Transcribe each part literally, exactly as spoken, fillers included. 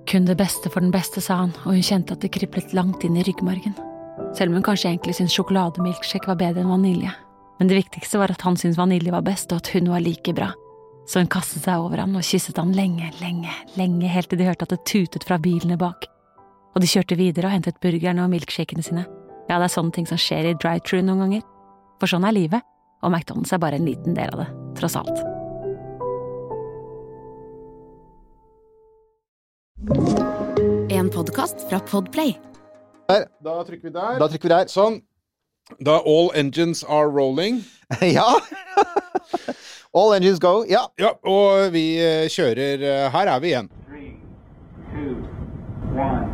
Kun det beste for den beste, sa han, og hun kjente at det kriblet langt inn i ryggmargen. Selv om hun kanskje egentlig syntes sjokolademilkshake var bedre enn vanilje. Men det viktigste var at han syntes vanilje var best, og at hun var like bra. Så hun kastet seg over han og kysset han lenge, lenge, lenge, helt til de hørte at det tutet fra bilene bak. Og de kjørte videre og hentet burgerne og milkshakene sine. Ja, det er sånne ting som skjer i drive-thru noen ganger. For sånn er livet, og McDonald's er bare en liten del av det, tross alt. En podcast fra Podplay. Der. Da trykker vi der. Da trykker vi der. Sånn. Da all engines are rolling. Ja. All engines go, ja. Ja, og vi kjører. Her er vi igjen. three, two, one.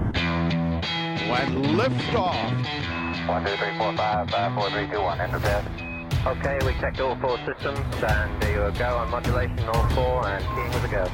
When lift off. one, two, three, four, five, five, four, three, two, one, enter bed. Okay, we checked all four systems, and there you go on modulation, all four, and keying with a go.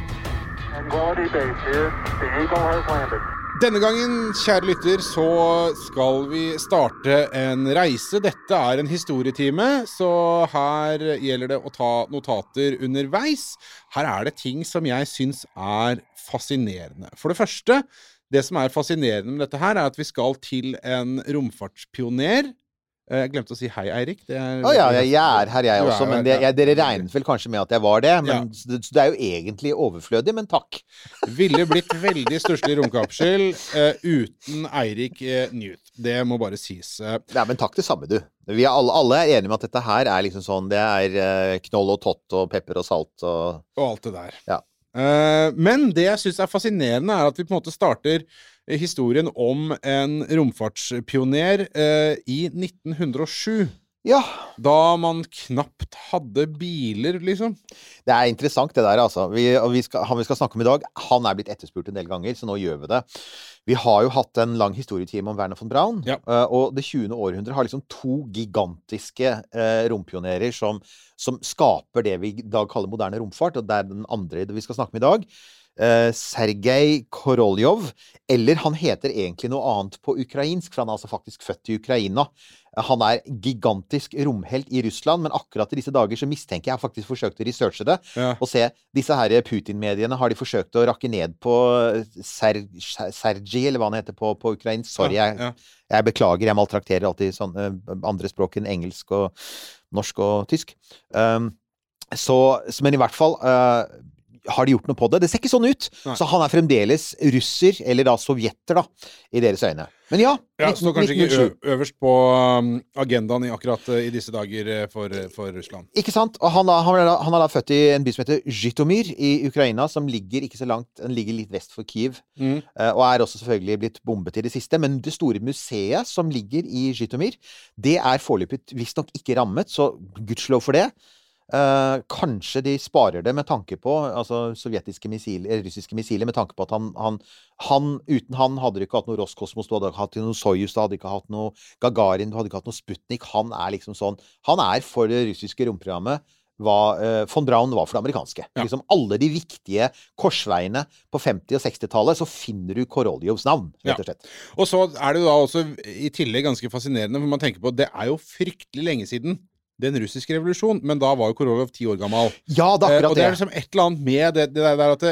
And quality base here. The Eagle has landed. Denne gangen, kjære lytter, så skal vi starte en reise. Dette er en historietime, så her gjelder det å ta notater underveis. Her er det ting som jeg synes er fascinerende. For det første, det som er fascinerende med dette her, er at vi skal til en romfartspioner. Jeg glemte å si hei, Eirik. Det er, Å ja, jeg er her jeg også, er, men det, ja. jeg, dere regnet vel kanskje med at jeg var det, men Ja. det, det er jo egentlig overflødig, men takk. Ville blitt veldig stusslig romkapsel uh, uten Eirik uh, Newt. Det må bare sies. Uh, Ja, men takk det samme, du. Vi er alle, alle er enige med at dette her er liksom sånn, det er uh, knoll og tott og pepper og salt og... og alt det der. Ja. Uh, men det jeg synes er fascinerende er at vi på en måte starter historien om en romfartspioner uh, i nitten hundre og sju. Ja. Da man knapt hadde biler, liksom. Det er interessant det der, altså. Vi, og vi skal, han vi skal snakke om i dag, han er blitt etterspurt en del ganger, så nå gjør vi det. Vi har jo hatt en lang historietime om Wernher von Braun, Ja. uh, og det tjuende århundre har liksom to gigantiske uh, rompionerer som, som skaper det vi i dag kaller moderne romfart, og det er den andre vi skal snakke om i dag. Uh, Sergej Koroljov, eller han heter egentlig noe annet på ukrainsk, for han er altså faktisk født i Ukraina. Uh, han er gigantisk romhelt i Russland, men akkurat i disse dager så mistenker jeg, jeg har faktisk forsøkt å researche det, Ja. og se, disse her Putin-mediene har de forsøkt å rakke ned på Ser Sergej, eller hva han heter på, på ukrainsk. Sorry, Ja, jeg, ja. jeg beklager, jeg maltrakterer alltid sånne andre språk enn engelsk og norsk og tysk. Um, så, men i hvert fall... Uh, har de gjort noe på det? Det ser ikke sånn ut. Nei. Så han er fremdeles russer, eller da sovjetter da, i deres øyne. Men ja, Ja, nitten- så kanskje ikke nitten null sju. ø- øverst på um, agendaen i akkurat uh, i disse dager uh, for, uh, for Russland. Ikke sant? Og han, er- han, er da, han er da født i en by som heter Zhytomyr i Ukraina, som ligger ikke så langt, den ligger litt vest for Kiev, Mm. eh, og er også selvfølgelig blitt bombet i det siste. Men det store museet som ligger i Zhytomyr, det er foreløpig visst nok ikke rammet, så gudskjelov for det. Uh, kanskje de sparer det med tanke på altså sovjetiske missiler, russiske missiler, med tanke på at han, han, han uten han hadde du ikke hatt noe Roskosmos, du hadde ikke hatt noe Soyuz, du hadde ikke hatt noe Gagarin, du hadde ikke hatt noe Sputnik. Han er liksom sånn, han er for det russiske romprogrammet hva uh, von Braun var for det amerikanske. Ja. Liksom alle de viktige korsveiene på femti- og seksti-tallet, så finner du Koroljovs navn, rett og slett. Og så er det jo da også i tillegg ganske fascinerende, for man tenker på, det er jo fryktelig lenge siden den russiske revolusjon, men da var jo Koroljov ti år gammel. Ja, det er Eh, akkurat og det er det. liksom et eller annet med det, det der at det,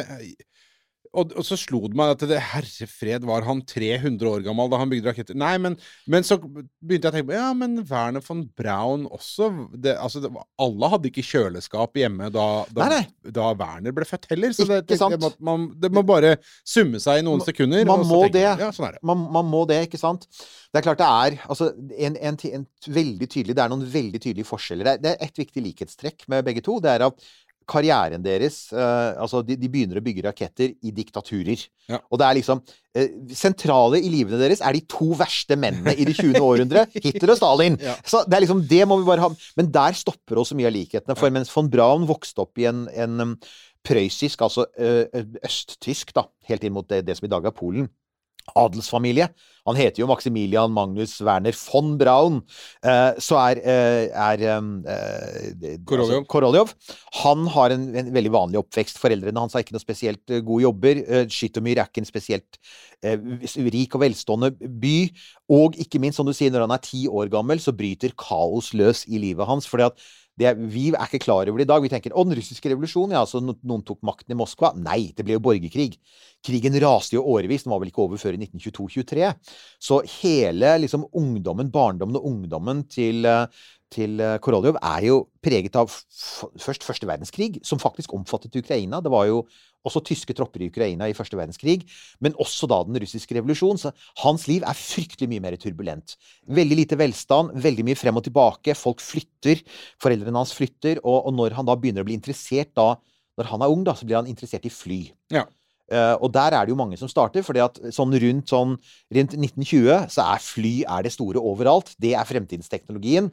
og, og så slo det meg at det, herrefred, var han tre hundre år gammel da han bygde raketter? Nei, men, men så begynte jeg å tenke på, ja, men Wernher von Braun også, det, altså, det, var- alle hadde ikke kjøleskap hjemme da, da, Nei, da Werner ble født heller, så det, Ikke det, sant? det, må, man, det må bare summe seg i noen Man- sekunder. man og så må tenker det. jeg, Ja, sånn er det. Man, man må det, ikke sant? Det er klart det er, altså, en, en, ti- en veldig tydelig, det er noen veldig tydelige forskjeller. Det er, det er et viktig likhetstrekk med begge to, det er at karrieren deres, eh, altså de, de begynner å bygge raketter i diktaturer. Ja. Og det er liksom, eh, sentrale i livene deres er de to verste mennene i det tjuende århundre, Hitler og Stalin. Ja. Så det er liksom, det må vi bare ha, men der stopper også mye av likhetene, for mens von Braun vokste opp i en, en um, prøyssisk, altså eh, østtysk da, helt inn mot det, det som i dag er Polen, adelsfamilie. Han heter jo Maximilian Magnus Werner von Braun. Eh, så er, eh, er eh, Koroljov. Altså, Koroljov. Han har en, en veldig vanlig oppvekst. Foreldrene hans har ikke noe spesielt eh, gode jobber. Uh, Zhytomyr er ikke en spesielt eh, rik og velstående by. Og ikke minst, som du sier, når han er ti år gammel, så bryter kaos løs i livet hans. Fordi at det, vi er ikke klar over det i dag. Vi tenker, å, den russiske revolusjonen, ja, altså noen tok makten i Moskva. Nei, det ble jo borgerkrig. Krigen raste jo årevis, den var vel ikke over før i nitten tjueto tjuetre. Så hele liksom ungdommen, barndommen og ungdommen til, til Koroljov er jo preget av f- først første verdenskrig, som faktisk omfattet Ukraina. Det var jo også tyske tropper i Ukraina i første verdenskrig, men også da den russiske revolusjonen. Så hans liv er fryktelig mye mer turbulent. Veldig lite velstand, veldig mye frem og tilbake. Folk flytter, foreldrene hans flytter, og, og når han da begynner å bli interessert da, når han er ung da, så blir han interessert i fly. Ja. Uh, og der er det jo mange som starter, fordi at sånn rundt, sånn, rundt nitten tjue så er fly er det store overalt. Det er fremtidsteknologien.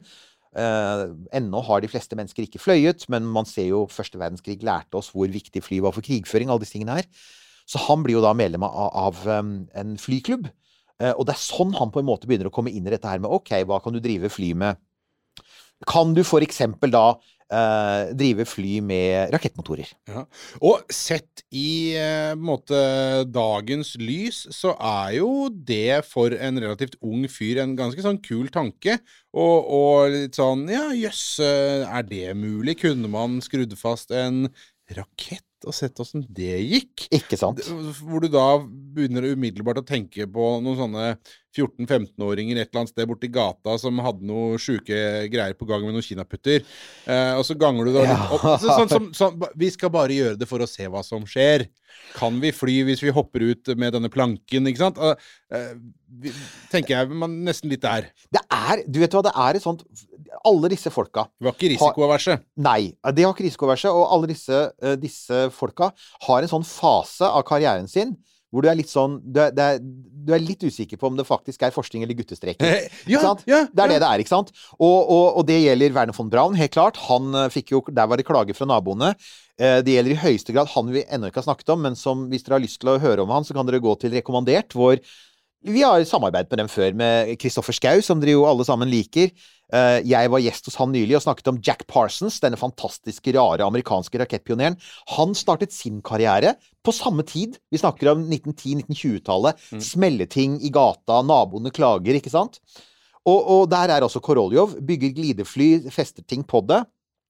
Uh, ennå har de fleste mennesker ikke fløyet, men man ser jo første verdenskrig lærte oss hvor viktig fly var for krigføring, alle disse tingene her. Så han blir jo da medlem av, av um, en flyklubb, uh, og det er sånn han på en måte begynner å komme inn i dette her med, ok, hva kan du drive fly med? Kan du for eksempel da Uh, drive fly med rakettmotorer. Ja. Og sett i uh, måte dagens lys, så er jo det for en relativt ung fyr en ganske sånn kul tanke, og, og litt sånn, ja, jøss, er det mulig? Kunne man skrudd fast en rakett og sett hvordan det gikk? Ikke sant? Hvor du da begynner umiddelbart å tenke på noen sånne fjorten-femten-åringer et eller annet sted borte i gata som hadde noe syke greier på gang med noen kinaputter. Eh, og så ganger du da litt opp. Så, sånn, sånn, sånn, vi skal bare gjøre det for å se hva som skjer. Kan vi fly hvis vi hopper ut med denne planken, ikke sant? Og, eh, vi, tenker jeg man nesten litt der. Det er, du vet hva, det er et sånt, alle disse folka. Det var ikke risikoaverse. Nei, det var ikke risikoaverse, og alle disse, uh, disse folka har en sånn fase av karrieren sin, hvor du er litt sånn, du er, det er, du er litt usikker på om det faktisk er forskning eller guttestreker. ja, sant? ja, det er ja. det det er, ikke sant? Og, og, og det gjelder Werner von Braun, helt klart. Han uh, fikk jo, der var det klage fra naboene. Uh, det gjelder i høyeste grad han vi ennå ikke har snakket om, men som, hvis dere har lyst til å høre om han, så kan dere gå til Rekommandert, hvor vi har samarbeidet med dem før, med Kristoffer Schau, som dere jo alle sammen liker. Uh, jeg var gjest hos han nylig og snakket om Jack Parsons, denne fantastiske, rare amerikanske rakettpioneren. Han startet sin karriere på samme tid. Vi snakker om nitten ti nitten tjue-tallet. Mm. Smelleting i gata, naboene klager, ikke sant? Og, og der er også Koroljov, bygger glidefly, fester ting på det.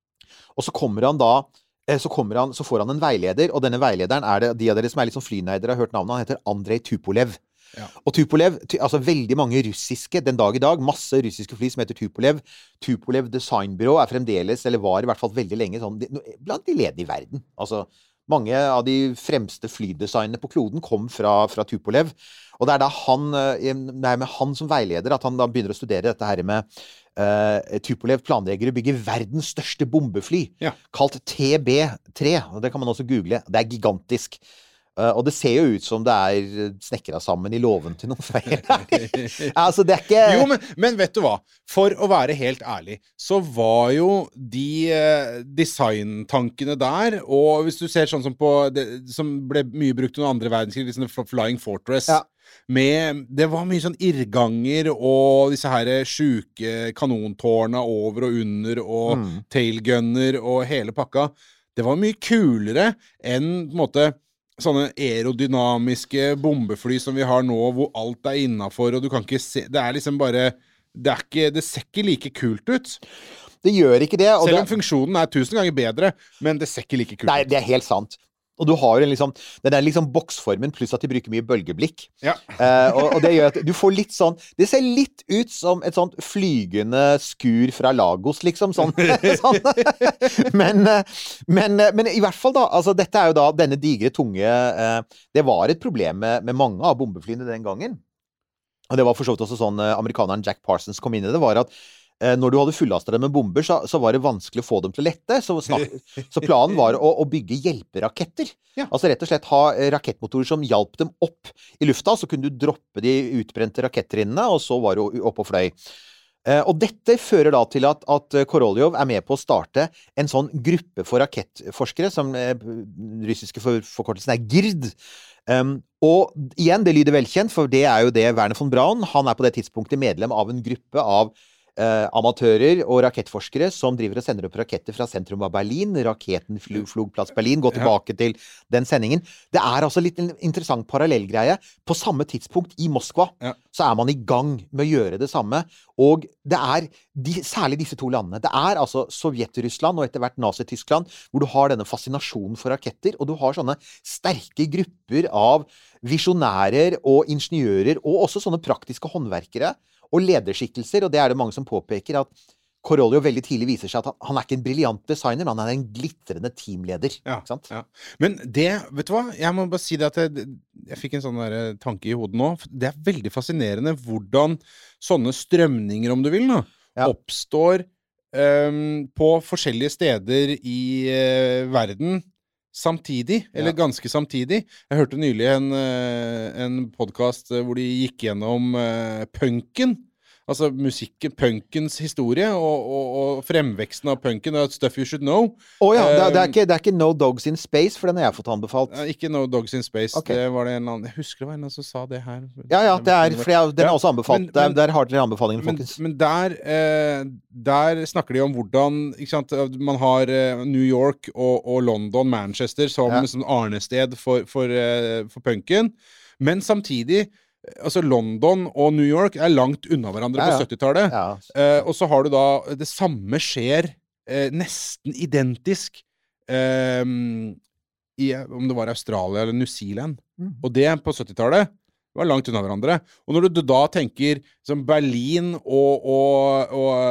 Og så kommer han da, så, kommer han, så får han en veileder, og denne veilederen er det, de av dere som er litt sånn flynerder har hørt navnet, han heter Andrei Tupolev. Ja. Og Tupolev, altså veldig mange russiske, den dag i dag, masse russiske fly som heter Tupolev. Tupolev Designbyrå er fremdeles, eller var i hvert fall veldig lenge, sånn, blant de ledige i verden. Altså, mange av de fremste flydesignene på kloden kom fra, fra Tupolev. Og det er da han, det er med han som veileder at han da begynner å studere dette her med uh, Tupolev planlegger å bygge verdens største bombefly, ja. Kalt T B tre, og det kan man også google. Det er gigantisk. Uh, og det ser jo ut som det er snekra sammen i låven til noen feil. Altså, det er ikke... Jo, men, men vet du hva? For å være helt ærlig, så var jo de uh, designtankene der, og hvis du ser sånn som på det, som ble mye brukt under andre verdenskrig, liksom Flying Fortress, ja. Med, det var mye sånn irrganger og disse her sjuke kanontårna over og under og mm. tailgunner og hele pakka. Det var mye kulere enn på en måte sånne aerodynamiske bombefly som vi har nå, hvor alt er innenfor, og du kan ikke se, det er liksom bare, det er ikke, det ser ikke like kult ut. Det gjør ikke det. Og selv om det... funksjonen er tusen ganger bedre, men det ser ikke like kult ut. Nei, det er helt sant. Og du har jo liksom, den der liksom boksformen, pluss at de bruker mye bølgeblikk. Ja. uh, og, og det gjør at du får litt sånn, det ser litt ut som et sånt flygende skur fra Lagos, liksom, sånn. sånn. men, men, men i hvert fall da, altså dette er jo da denne digre, tunge, uh, det var et problem med, med mange av bombeflyene den gangen. Og det var for så vidt også sånn, uh, amerikaneren Jack Parsons kom inn i det, var at når du hadde fullastet dem med bomber, så, så var det vanskelig å få dem til å lette. Så, snak, så planen var å, å bygge hjelperaketter. Ja. Altså rett og slett ha rakettmotorer som hjalp dem opp i lufta, så kunne du droppe de utbrente raketttrinnene, og så var du oppe og fløy. Eh, og dette fører da til at, at Koroljov er med på å starte en sånn gruppe for rakettforskere, som eh, russiske for, forkortelsen er G I R D. Um, og igjen, det lyder velkjent, for det er jo det Werner von Braun, han er på det tidspunktet medlem av en gruppe av eh, amatører og rakettforskere som driver og sender opp raketter fra sentrum av Berlin. Raketten fly, flogplass Berlin. Gå tilbake ja. til den sendingen. Det er altså litt en interessant parallellgreie. På samme tidspunkt i Moskva ja. så er man i gang med å gjøre det samme. Og det er de, særlig disse to landene. Det er altså Sovjet-Russland og etter hvert Nazi-Tyskland, hvor du har denne fascinasjonen for raketter, og du har sånne sterke grupper av visjonærer og ingeniører, og også sånne praktiske håndverkere og lederskikkelser, og det er det mange som påpeker at Koroljov veldig tidlig viser seg at han, han er ikke en briljant designer, men han er en glitrende teamleder. Ja, ikke sant? Ja. Men det, vet du hva? Jeg må bare si det at jeg, jeg fikk en sånn der tanke i hodet nå. Det er veldig fascinerende hvordan sånne strømninger, om du vil, nå, ja. oppstår um, på forskjellige steder i uh, verden samtidig, eller ja. ganske samtidig. Jeg hørte nylig en, en podcast hvor de gikk gjennom uh, punken, altså musikken, punkens historie, og, og, og fremveksten av punken, og Stuff You Should Know. Åh oh, ja, det, er, det, er ikke, det er ikke No Dogs in Space, for den har jeg fått anbefalt. Ja, ikke No Dogs in Space, okay. det var det en annen, jeg husker det var en som sa det her. Ja, ja, det er, for jeg, den er også anbefalt, men, men, der, der har dere anbefalingen, folkens. Men, men der, eh, der snakker de om hvordan, ikke sant, man har eh, New York og, og London, Manchester, som ja. som arnested for, for, eh, for punken, men samtidig altså London og New York er langt unna hverandre ja, ja. på syttitallet. Ja. Eh, og så har du da, det samme skjer eh, nesten identisk eh, i, om det var Australia eller New Zealand. Mm. Og det på syttitallet var langt unna hverandre. Og når du da tenker som Berlin og, og,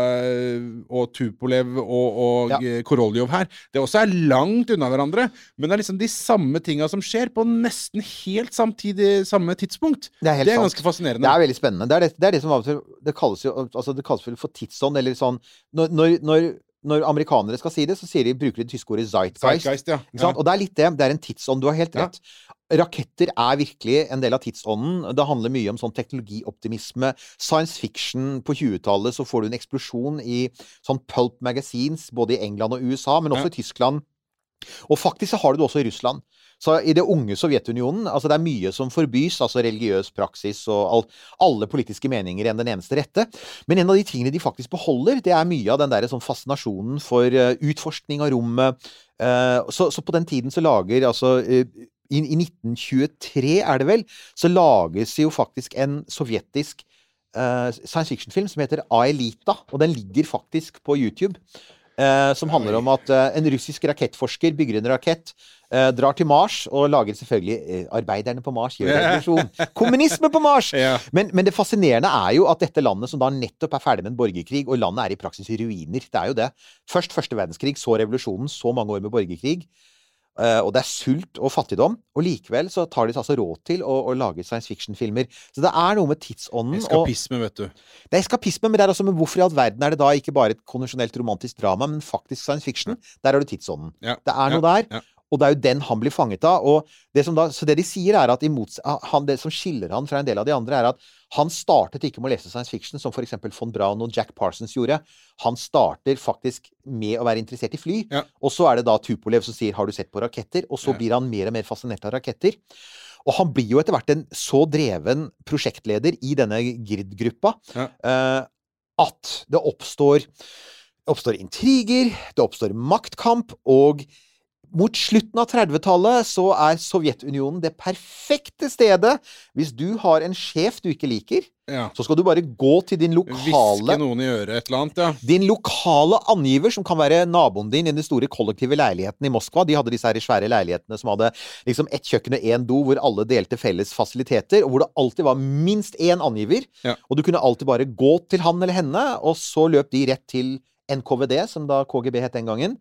og, og Tupolev og, og ja. Koroljov her, det også er langt unna hverandre, men det er liksom de samme tingene som skjer på nesten helt samtidig samme tidspunkt. Det er, det er ganske fascinerende. Det er veldig spennende. Det er det, det, er det som av og til, det kalles jo, altså det kalles for tidsånd, eller sånn, når, når, når Når amerikanere skal si det, så sier de, bruker de det tyske ordet Zeitgeist. Zeitgeist ja. Ja. Og det er litt det, det er en tidsånd, du har helt rett. Ja. Raketter er virkelig en del av tidsånden. Det handler mye om sånn teknologioptimisme. Science fiction på tjuetallet, så får du en eksplosjon i sånn pulp magazines, både i England og U S A, men også ja. i Tyskland. Og faktisk så har du det også i Russland. Så i det unge Sovjetunionen, altså det er mye som forbys, altså religiøs praksis og all, alle politiske meninger enn den eneste rette. Men en av de tingene de faktisk beholder, det er mye av den der sånn fascinasjonen for uh, utforskning av rommet. Uh, så, så på den tiden så lager, altså uh, i, i nitten tjuetre er det vel, så lages jo faktisk en sovjetisk uh, science fiction-film som heter Aelita, og den ligger faktisk på YouTube. Uh, som handler om at uh, en russisk rakettforsker bygger en rakett, uh, drar til Mars og lager selvfølgelig uh, arbeiderne på Mars gjør revolusjon. Kommunisme på Mars! Ja. Men, men det fascinerende er jo at dette landet som da nettopp er ferdig med en borgerkrig, og landet er i praksis i ruiner, det er jo det. Først første verdenskrig, så revolusjonen, så mange år med borgerkrig. Uh, og det er sult og fattigdom, og likevel så tar de seg altså råd til å, å lage science fiction-filmer. Så det er noe med tidsånden. Eskapisme, og, vet du. Det er eskapisme, men det er også med hvorfor i all verden er det da ikke bare et konvensjonelt romantisk drama, men faktisk science fiction. Ja. Der har du tidsånden. Ja. Det er noe ja. der, ja. og det er jo den han blir fanget av. Og det som da, så det de sier er at imot, han, det som skiller han fra en del av de andre er at han startet ikke med å lese science fiction, som for eksempel von Braun og Jack Parsons gjorde. Han starter faktisk med å være interessert i fly. Ja. Og så er det da Tupolev som sier, har du sett på raketter? Og så ja. blir han mer og mer fascinert av raketter. Og han blir jo etter hvert en så dreven prosjektleder i denne G R I D-gruppa, ja. uh, at det oppstår, oppstår intriger, det oppstår maktkamp, og mot slutten av trettitallet så er Sovjetunionen det perfekte stedet. Hvis du har en sjef du ikke liker, ja. så skal du bare gå til din lokale... Viske noen i øret et eller annet, ja. Din lokale angiver, som kan være naboen din i den store kollektive leiligheten i Moskva. De hadde disse her svære leilighetene som hadde liksom ett kjøkken og en do, hvor alle delte felles fasiliteter, og hvor det alltid var minst en angiver. Ja. Og du kunne alltid bare gå til han eller henne, og så løp de rett til N K V D, som da K G B het den gangen.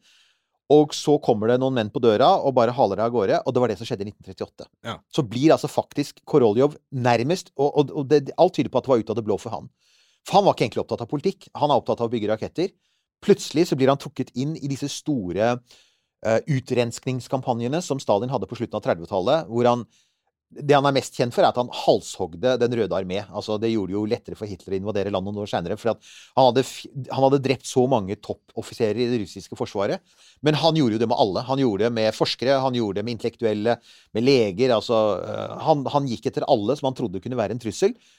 Og så kommer det noen menn på døra og bare haler deg av gårde, og det var det som skjedde i nitten trettiåtte. Ja. Så blir altså faktisk Koroljov nærmest, og, og, og det, alt tyder på at det var ut av det blå for han. For han var ikke egentlig opptatt av politikk, han er opptatt av å bygge raketter. Plutselig så blir han trukket inn i disse store uh, utrenskningskampanjene som Stalin hadde på slutten av trettitallet, hvor han det han er mest kjent for er at han halshogde den røde armé. Altså, det gjorde det jo lettere for Hitler å invadere landet noen år senere, for at han hadde, han hadde drept så mange toppoffiserer i det russiske forsvaret. Men han gjorde jo det med alle. Han gjorde det med forskere, han gjorde det med intellektuelle, med leger. Altså, han, han gikk etter alle som han trodde kunne være en trussel.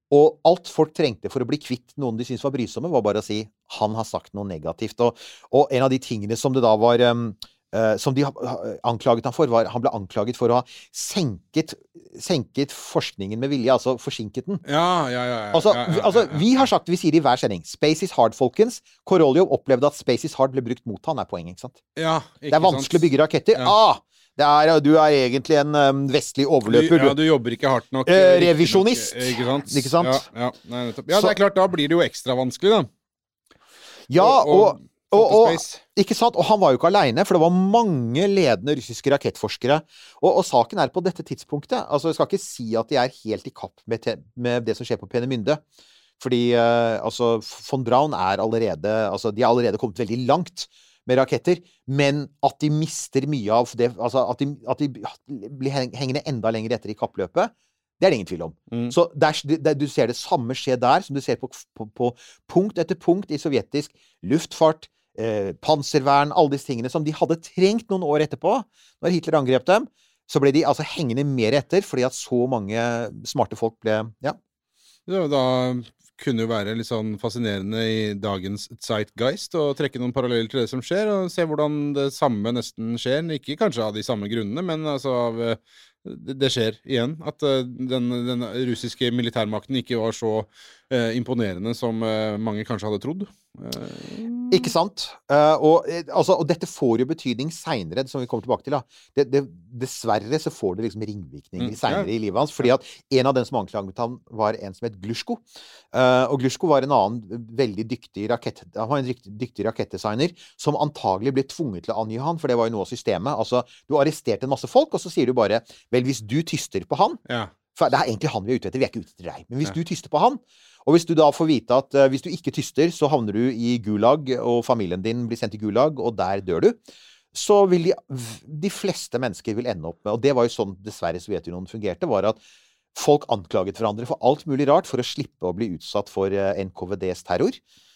Og alt folk trengte for å bli kvitt noen de syntes var brysomme, var bare å si, han har sagt noe negativt. Og, og en av de tingene som det da var... Um, Uh, som de anklaget han for, var han ble anklaget for å ha senket, senket forskningen med vilje, altså forsinket den. Ja, ja, ja. ja, altså, ja, ja, ja, altså, vi har sagt, vi sier det i hver sending, Space is hard, folkens. Korolev opplevde at Space is hard ble brukt mot han, er poenget, ikke sant? Ja, ikke det er vanskelig sant? å bygge raketter. Ja. Ah! Det er, du er egentlig en um, vestlig overløper. Du, ja, du jobber ikke hardt nok. Eh, revisjonist. Nok, ikke sant? Ikke sant? Ja, ja, nei, ja, det er klart, da blir det jo ekstra vanskelig, da. Ja, og... og Og, og, ikke sant? Og han var jo ikke alene, for det var mange ledende russiske rakettforskere. Og, og saken er på dette tidspunktet, altså jeg skal ikke si at de er helt i kapp med, te, med det som skjer på Peenemünde. Fordi uh, altså, von Braun er allerede, altså de er allerede kommet veldig langt med raketter, men at de mister mye av det, altså at de, at de blir hengende enda lenger etter i kappløpet, det er det ingen tvil om. Mm. Så der, der, du ser det samme skje der, som du ser på, på, på punkt etter punkt i sovjetisk luftfart, Eh, panservern, alle disse tingene som de hadde trengt noen år etterpå, når Hitler angrep dem, så ble de altså hengende mer etter, fordi at så mange smarte folk ble, ja. Ja, da kunne jo være litt sånn fascinerende i dagens zeitgeist, og trekke noen paralleller til det som skjer, og se hvordan det samme nesten skjer, ikke kanskje av de samme grunnene, men altså av det skjer igjen, at den, den russiske militærmakten ikke var så eh, imponerende som eh, mange kanskje hadde trodd. Eh. Ikke sant? Uh, og, altså, og dette får jo betydning senere, som vi kommer tilbake til. Da. Det, det, dessverre så får det liksom ringvirkninger mm, senere ja. I livet hans, fordi at en av dem som anklaget ham var en som het Glushko. Uh, og Glushko var en annen veldig dyktig rakett, han var en dyktig, dyktig rakettdesigner som antagelig ble tvunget til å angi han, for det var jo noe av systemet. Altså, du arresterte en masse folk, og så sier du bare, vel, hvis du tyster på han, ja. For det er egentlig han vi er ute etter, vi er ikke ute etter deg, men hvis ja. Du tyster på han, og hvis du da får vite at uh, hvis du ikke tyster, så havner du i Gulag, og familien din blir sendt i Gulag, og der dør du, så vil de, de fleste mennesker vil ende opp med, og det var jo sånn dessverre Sovjetunionen fungerte, var at folk anklaget hverandre for alt mulig rart for å slippe å bli utsatt for uh, N K V D's terror.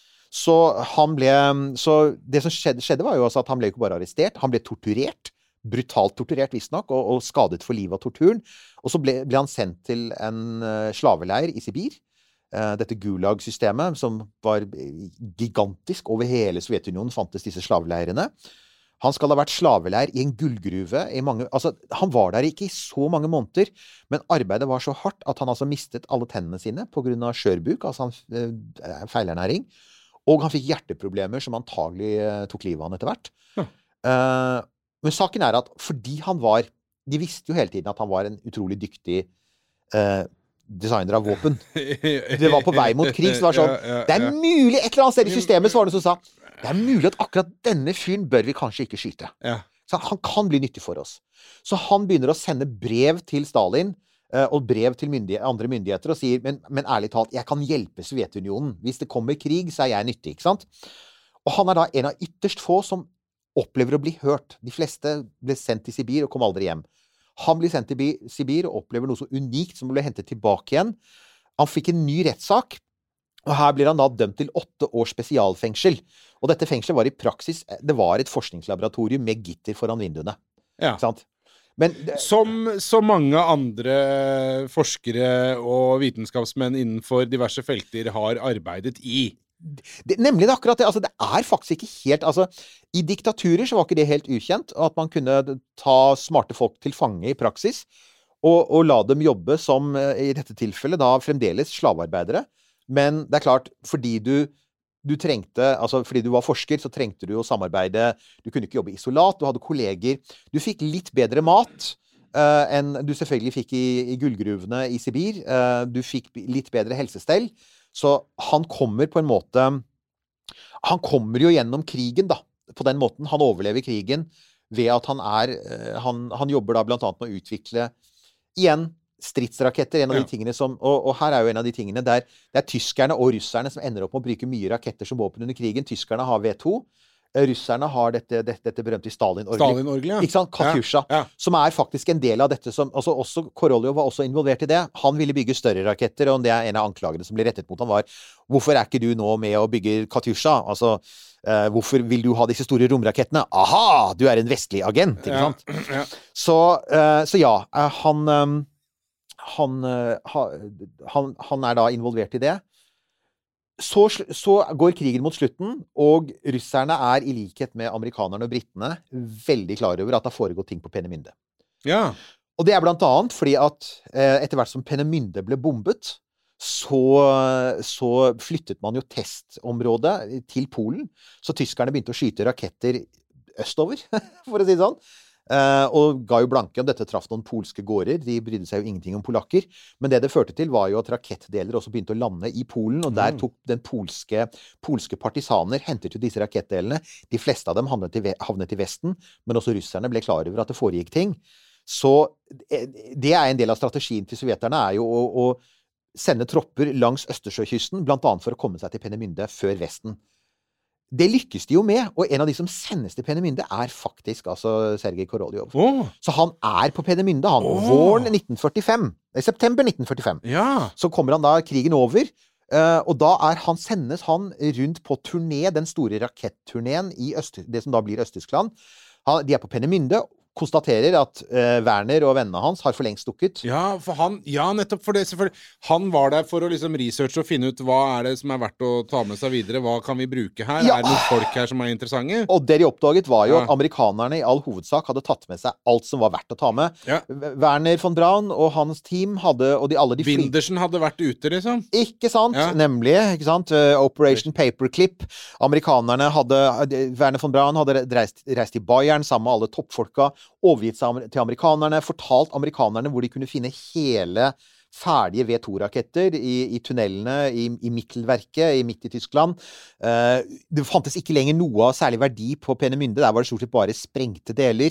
Så han ble, så det som skjedde, skjedde var jo altså at han ble ikke bare arrestert, han ble torturert, brutalt torturert visstnok, og, og skadet for livet av torturen. Og så ble, ble han sendt til en uh, slaveleir i Sibir, uh, dette Gulag-systemet, som var gigantisk over hele Sovjetunionen, fantes disse slaveleirene. Han skal ha vært slaveleir i en gullgruve i mange, altså han var der ikke i så mange måneder, men arbeidet var så hardt at han altså mistet alle tennene sine på grunn av skjørbuk, altså han uh, feilernæring, og han fikk hjerteproblemer som antagelig uh, tok livet av han etter hvert. Ja. Uh, Men saken er at fordi han var, de visste jo hele tiden at han var en utrolig dyktig eh, designer av våpen. Det var på vei mot krig, så det var sånn, det er mulig, et eller annet sted i systemet så var det som sa, det er mulig at akkurat denne fyren bør vi kanskje ikke skyte. Så han kan bli nyttig for oss. Så han begynner å sende brev til Stalin, eh, og brev til myndighet, andre myndigheter, og sier, men, men ærlig talt, jeg kan hjelpe Sovjetunionen. Hvis det kommer krig, så er jeg nyttig, ikke sant? Og han er da en av ytterst få som opplever å bli hørt. De fleste ble sendt til Sibir og kom aldri hjem. Han blir sendt til Sibir og opplever noe så unikt som ble hentet tilbake igjen. Han fikk en ny rettssak, og her blir han da dømt til åtte års spesialfengsel. Og dette fengselet var i praksis, det var et forskningslaboratorium med gitter foran vinduene. Ja. Ikke sant? Men, som så mange andre forskere og vitenskapsmenn innenfor diverse felter har arbeidet i. Det, nemlig det akkurat det, altså det er faktisk ikke helt, altså i diktaturer så var ikke det helt ukjent, at man kunne ta smarte folk til fange i praksis, og, og la dem jobbe som, i dette tilfellet da fremdeles slavearbeidere, men det er klart, fordi du, du trengte, altså fordi du var forsker, så trengte du å samarbeide, du kunne ikke jobbe isolat, du hadde kolleger, du fikk litt bedre mat, uh, enn du selvfølgelig fikk i, i gullgruvene i Sibir, uh, du fikk litt bedre helsestell. Så han kommer på en måte, han kommer jo gjennom krigen da, på den måten. Han overlever krigen ved at han er, han, han jobber da blant annet med å utvikle, igjen, stridsraketter, en av ja. De tingene som, og, og her er jo en av de tingene der det er tyskerne og russerne som ender opp med å bruke mye raketter som våpen under krigen. Tyskerne har V to, russerne har dette, dette, dette berømte Stalin-orgel. Stalin-orgel, ja. Ikke sant? Katyusha, ja, ja. Som er faktisk en del av dette som, altså også Korolev var også involvert i det. Han ville bygge større raketter, og det er en av anklagene som ble rettet mot ham var, hvorfor er ikke du nå med å bygge Katyusha? Altså, uh, hvorfor vil du ha disse store romrakettene? Aha, du er en vestlig agent, ikke sant? Ja, ja. Så, uh, så ja, uh, han, um, han, han, han er da involvert i det. Så, så går krigen mot slutten, og russerne er i likhet med amerikanerne og brittene veldig klar over at det har foregått ting på Peenemünde. Ja. Og det er blant annet fordi at eh, etter hvert som Peenemünde ble bombet, så, så flyttet man jo testområdet til Polen. Så tyskerne begynte å skyte raketter østover, for å si det sånn. Uh, og ga jo blanke om dette traff noen polske gårder. De brydde seg jo ingenting om polakker. Men det det førte til var jo at rakettdeler også begynte å lande i Polen, og der tok den polske, polske partisaner, hentet jo disse rakettdelene. De fleste av dem havnet i, havnet i Vesten, men også russerne ble klar over at det foregikk ting. Så det er en del av strategien til sovjeterne, er jo å, å sende tropper langs Østersjøkysten, blant annet for å komme seg til Peenemünde før Vesten. Det lykkes de jo med, og en av de som sendes til Peenemünde er faktisk altså Sergej Koroljov. Oh. Så han er på Peenemünde, han. Oh. Våren nitten førtifem. September nitten førtifem. Ja. Så kommer han da krigen over, og da er han, sendes han rundt på turné, den store raketturneen i Øst, det som da blir Øst-Tyskland. De er på Peenemünde, konstaterer at uh, Werner og vennene hans har for lengst stukket. Ja, for han, ja, nettopp for det, selvfølgelig. Han var der for å liksom researche og finne ut hva er det som er verdt å ta med seg videre, hva kan vi bruke her, ja. Er det noen folk her som er interessante? Og det de oppdaget var jo ja. At amerikanerne i all hovedsak hadde tatt med seg alt som var verdt å ta med. Ja. Werner von Braun og hans team hadde, og de alle de fly... Windersen hadde vært ute, liksom. Ikke sant, ja. Nemlig, ikke sant, uh, Operation Paperclip. Amerikanerne hadde, Werner von Braun hadde reist, reist til Bayern sammen med alle toppfolka, overgitt seg til amerikanerne, fortalt amerikanerne hvor de kunne finne hele ferdige V to-raketter i, i tunnelene, i, i Mittelwerket, i midt i Tyskland. Uh, det fantes ikke lenger noe av særlig verdi på Peenemünde, der var det stort sett bare sprengte deler.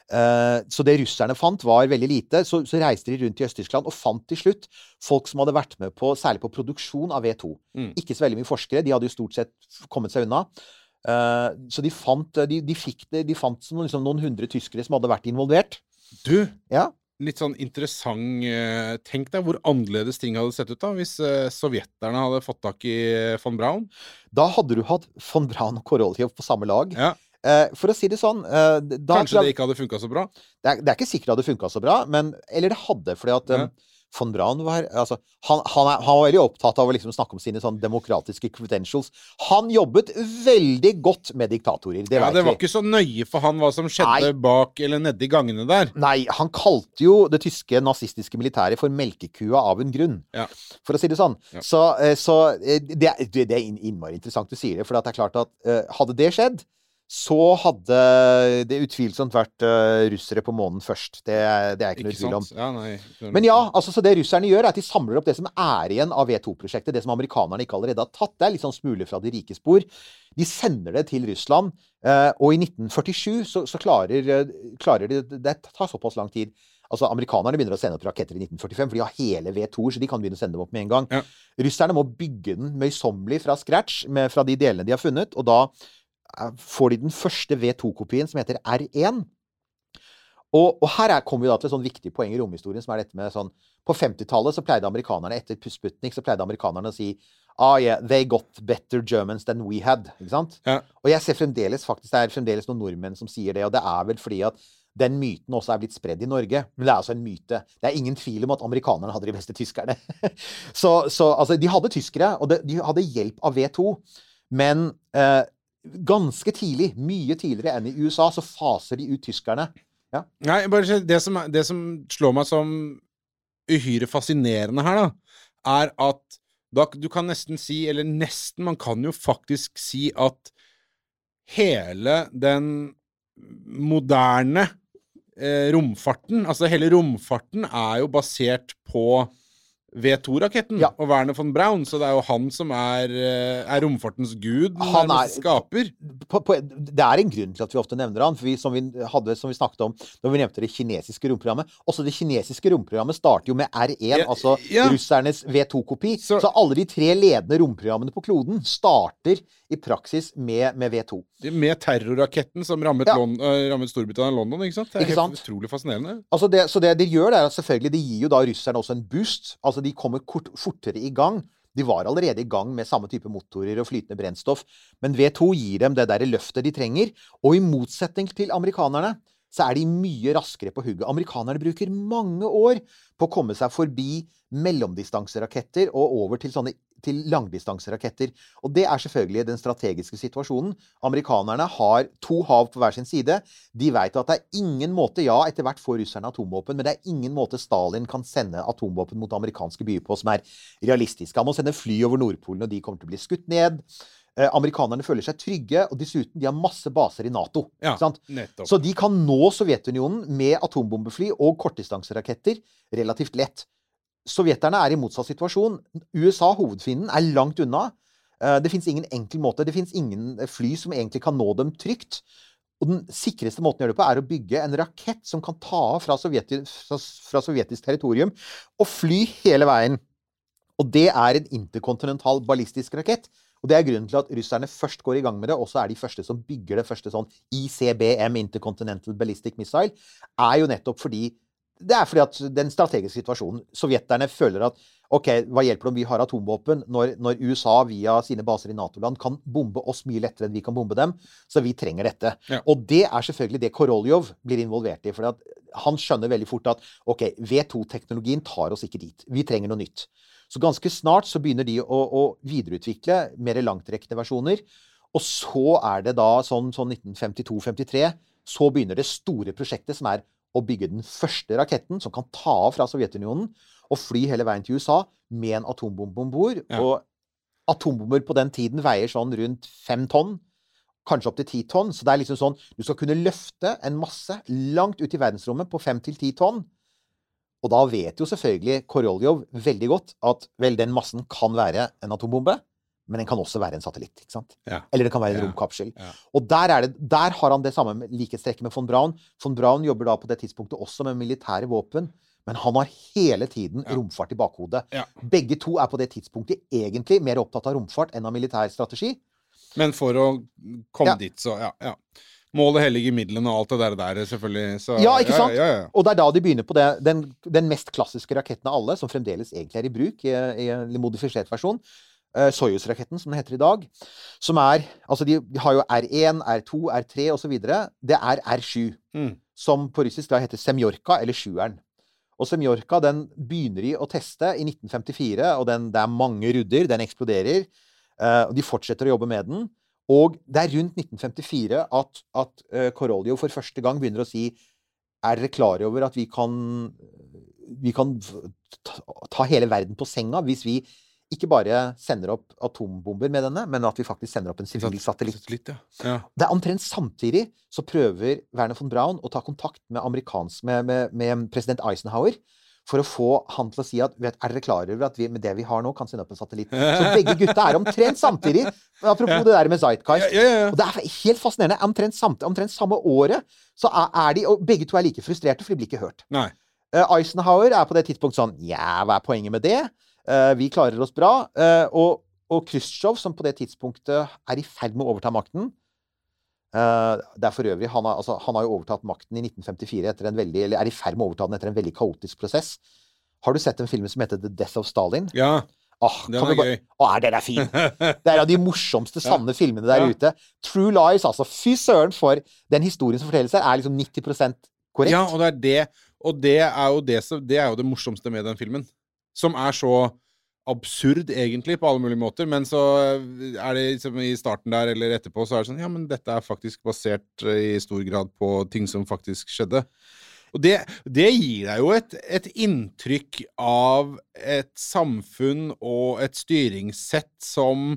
Uh, så det russerne fant var veldig lite. Så, så reiste de rundt i Øst-Tyskland og fant til slutt folk som hadde vært med på, særlig på produksjon av V to. Mm. Ikke så veldig mye forskere, de hadde jo stort sett kommet seg unna. Uh, så de fant, de, de fikk det, de fant som liksom noen hundre tyskere som hadde vært involvert. Du, ja? Litt sånn interessant, uh, tenk deg hvor annerledes ting hadde sett ut da, hvis uh, sovjeterne hadde fått tak i von Braun. Da hadde du hatt von Braun og Koroljov på samme lag. Ja. Uh, for å si det sånn uh, da, Kanskje det ikke hadde funket så bra? Det er, det er ikke sikkert det hadde funket så bra, men, eller det hadde, fordi at um, ja. Von Braun var, altså, han, han, er, han var veldig opptatt av å liksom snakke om sine sånn demokratiske credentials. Han jobbet veldig godt med diktatorer. Det, ja, det var ikke så nøye for han hva som skjedde Nei. Bak eller nede i gangene der. Nei, han kalte jo det tyske nazistiske militæret for melkekua av en grunn. Ja. For å si det sånn. Ja. Så, så det, det er innmari interessant du sier det, for det er klart at uh, hadde det skjedd, så hadde det utvilsomt vært uh, russere på månen først. Det, det er ikke noe tvil om. Ja, nei, Men ja, altså, så det russerne gjør er at de samler opp det som er igjen av V to-prosjektet, det som amerikanerne ikke allerede har tatt. Det er litt sånn smule fra de rike spor. De sender det til Russland, uh, og i nitten førtisju så, så klarer, uh, klarer de, det tar såpass lang tid. Altså, amerikanerne begynner å sende opp raketter i nitten førtifem, for de har hele V to, så de kan begynne å sende dem opp med en gang. Ja. Russerne må bygge den møysommelig fra scratch, med, fra de delene de har funnet, og da får de den første V to-kopien som heter R én. Og, og her er, kommer vi da til et sånn viktig poeng i romhistorien, som er dette med sånn, på femtitallet så pleide amerikanerne, etter Sputnik, så pleide amerikanerne å si, ah yeah, they got better Germans than we had, ikke sant? Ja. Og jeg ser fremdeles, faktisk, det er fremdeles noen nordmenn som sier det, og det er vel fordi at den myten også er blitt spredd i Norge, men det er altså en myte. Det er ingen tvil om at amerikanerne hadde de beste tyskerne. så, så, altså, de hadde tyskere, og de, de hadde hjelp av V to, men eh, ganske tidlig, mye tidligere enn i U S A, så faser de ut tyskerne. Ja. Nei, bare det som, det som slår meg som uhyre fascinerende her da, er at da, du kan nesten si, eller nesten, man kan jo faktisk si at hele den moderne eh, romfarten, altså hele romfarten er jo basert på V to-raketten, ja. Og Werner von Braun, så det er jo han som er, er romfartens gud, han er skaper. På, på, det er en grunn til at vi ofte nevner han, for vi, som, vi hadde, som vi snakket om når vi nevnte det kinesiske romprogrammet. Også det kinesiske romprogrammet starter jo med R én, ja, altså ja. Russernes V to-kopi. Så, så alle de tre ledende romprogrammene på kloden starter i praksis med, med V to. Med terrorraketten som rammet, ja. Lond, uh, rammet Storbritannia og London, ikke sant? Det er ikke helt sant? Utrolig fascinerende. Altså det, så det de gjør, det er at selvfølgelig, det gir jo da russerne også en boost. Altså de kommer kort, fortere i gang. De var allerede i gang med samme type motorer og flytende brennstoff. Men V to gir dem det der løftet de trenger. Og i motsetning til amerikanerne, så er de mye raskere på hugget. Amerikanerne bruker mange år på å komme seg forbi mellomdistanseraketter og over til sånne til langdistanseraketter. Og det er selvfølgelig den strategiske situasjonen. Amerikanerne har to hav på hver sin side. De vet at det er ingen måte, ja, etter hvert får russerne atomvåpen, men det er ingen måte Stalin kan sende atomvåpen mot amerikanske byer på som er realistiske. Han må sende fly over Nordpolen, og de kommer til å bli skutt ned. Eh, amerikanerne føler seg trygge, og dessuten de har masse baser i NATO. Ja, sant? nettopp. Så de kan nå Sovjetunionen med atombombefly og kortdistanseraketter relativt lett. Sovjeterne er i motsatt situasjon. U S A, hovedfienden, er langt unna. Det finnes ingen enkel måte. Det finnes ingen fly som egentlig kan nå dem trygt. Og den sikreste måten å gjøre det på er å bygge en rakett som kan ta av fra, sovjeti- fra, fra sovjetisk territorium og fly hele veien. Og det er en interkontinental ballistisk rakett. Og det er grunnen til at russerne først går i gang med det, og så er de første som bygger det første sånn I C B M, Intercontinental Ballistic Missile, er jo nettopp fordi det er fordi at den strategiske situasjonen, sovjeterne føler at, ok, hva hjelper det om vi har atomvåpen når, når U S A via sine baser i NATO-land kan bombe oss mye lettere enn vi kan bombe dem, så vi trenger dette. Ja. Og det er selvfølgelig det Koroljov blir involvert i, for han skjønner veldig fort at, ok, V to-teknologien tar oss ikke dit. Vi trenger noe nytt. Så ganske snart så begynner de å, å videreutvikle mer langtrekkende versjoner, og så er det da sånn, sånn nitten femtito femtitre, så begynner det store prosjektet som er å bygge den første raketten som kan ta av fra Sovjetunionen og fly hele veien til U S A med en atombombe ombord. Ja. Og atombomber på den tiden veier sånn rundt fem tonn, kanskje opp til ti tonn. Så det er liksom sånn, du skal kunne løfte en masse langt ut i verdensrommet på fem til ti tonn. Og da vet jo selvfølgelig Koroljov veldig godt at vel, den massen kan være en atombombe, men den kan også være en satellitt, ikke sant? Ja. Eller det kan være en Ja. romkapsel. Ja. Og der, er det, der har han det samme likhetstrekket med von Braun. Von Braun jobber da på det tidspunktet også med militære våpen, men han har hele tiden Ja. romfart i bakhodet. Ja. Begge to er på det tidspunktet egentlig mer opptatt av romfart enn av militær strategi. Men for å komme Ja. dit, så ja, ja. Målet hellige midlene og alt det der, der selvfølgelig. Så, Ja, ikke sant? Ja, ja, ja. Og det er da de begynner på det, den, den mest klassiske raketten av alle, som fremdeles egentlig er i bruk i, i en modifisert versjon, uh, Soyuz-raketten, som den heter i dag, som er, altså de, de har jo R én, R to, R tre og så videre. Det er R sju, Mm. som på russisk da heter Semjorka, eller sjueren. Og Semjorka, den begynner de å teste i nitten femtifire, og den, det er mange rudder, den eksploderer, uh, og de fortsetter å jobbe med den. Og det er rundt nitten femtifire at, at uh, Koroljov for første gang begynner å si, er dere klar over at vi kan, vi kan ta, ta hele verden på senga hvis vi ikke bare sender opp atombomber med denne, men at vi faktisk sender opp en sivil satellitt. Satellitt, ja. Ja. Det er omtrent samtidig så prøver Werner von Braun å ta kontakt med, amerikans, med, med, med president Eisenhower for å få han til å si at, vet, er dere klar over at vi med det vi har nå kan sende opp en satellitt? Så begge gutta er omtrent samtidig, apropos Ja. det der med Zeitgeist. Ja, ja, ja. Og det er helt fascinerende, omtrent, samt, omtrent samme året, så er, er de, og begge to er like frustrerte, for de blir ikke hørt. Nei. Uh, Eisenhower er på det tidspunkt sånn, ja, hva er poenget med det? Uh, vi klarer oss bra. Uh, og, og Khrushchev, som på det tidspunktet er i ferd med å overta makten, uh, det er for øvrig, han har, altså, han har jo overtatt makten i nitten femtifire, etter en veldig, eller er i ferd med å overta den etter en veldig kaotisk prosess. Har du sett en film som heter The Death of Stalin? Ja, Åh, den kan er vi bare- gøy. Åh, er den er fin! Det er av de morsomste, sanne filmene der Ja. ute. True Lies, altså. Fy søren, for den historien som fortelles her, er liksom nitti prosent korrekt. Ja, og det er det, og det er jo det, som, det er jo det morsomste med den filmen. Som er så absurd, egentlig, på alle mulige måter, men så er det liksom i starten der, eller etterpå, så er det sånn, ja, men dette er faktisk basert i stor grad på ting som faktisk skjedde. Og det, det gir deg jo et, et inntrykk av et samfunn og et styringssett som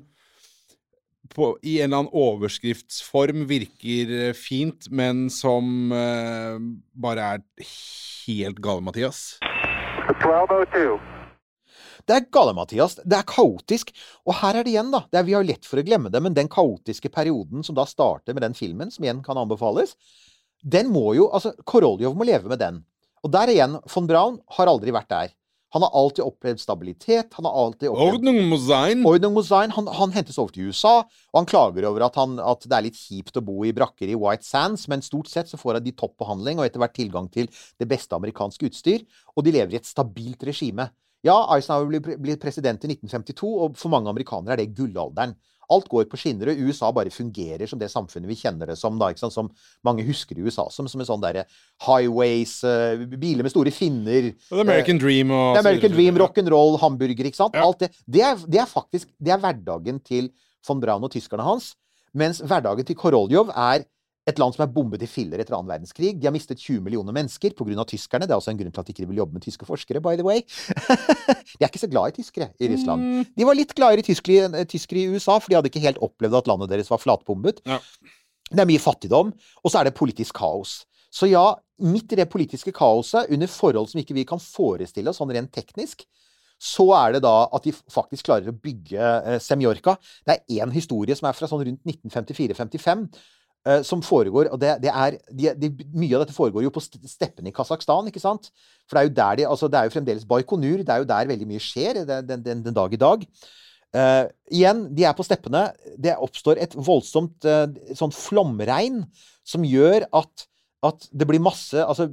på, i en eller annen overskriftsform virker fint, men som eh, bare er helt gale, Mathias. twelve oh two. Det er gale, Mathias. Det er kaotisk. Og her er det igjen, da. Det er, vi har lett for å glemme det, men den kaotiske perioden som da starter med den filmen, som igjen kan anbefales, den må jo, altså, Koroljov må leve med den. Og der igjen, von Braun har aldri vært der. Han har alltid opplevd stabilitet, han har alltid opplevd Ordnung muss sein. Ordnung muss sein. Han, han hentes over til U S A, og han klager over at, han, at det er litt kjipt å bo i brakker i White Sands, men stort sett så får han de topp behandling og etter hvert tilgang til det beste amerikanske utstyr, og de lever i et stabilt regime. Ja, Eisenhower blir, blir president i nitten femtito, og for mange amerikanere er det gullalderen. Alt går på skinner, og U S A bare fungerer som det samfunnet vi kjenner det som, da, ikke sant? Som mange husker i U S A som, som en sånn der highways, uh, biler med store finner. Og The American uh, Dream. Og The American Dream, rock'n'roll, hamburger, ikke sant? Ja. Alt det. Det er, det er faktisk, det er hverdagen til von Braun og tyskerne hans, mens hverdagen til Koroljov er et land som er bombet i filler etter annen verdenskrig. De har mistet tjue millioner mennesker på grunn av tyskerne. Det er også en grunn til at de ikke vil jobbe med tyske forskere, by the way. De er ikke så glad i tyskere i Russland. Mm. De var litt gladere i tyskere, tyskere i U S A, for de hadde ikke helt opplevd at landet deres var flatbombet. Ja. Det er mye fattigdom, og så er det politisk kaos. Så ja, midt i det politiske kaoset, under forhold som ikke vi kan forestille oss, sånn rent teknisk, så er det da at de faktisk klarer å bygge eh, Semyorka. Det er en historie som er fra sånn rundt nitten femtifire femtifem, som foregår, og det, det er de, de, mye av dette foregår jo på steppen i Kazakhstan, ikke sant? For det er jo der de, altså det er jo fremdeles Baikonur, det er jo der veldig mye skjer den, den, den dag i dag. Uh, igjen, de er på steppene, det oppstår et voldsomt uh, sånn flomregn som gjør at at det blir masse, altså,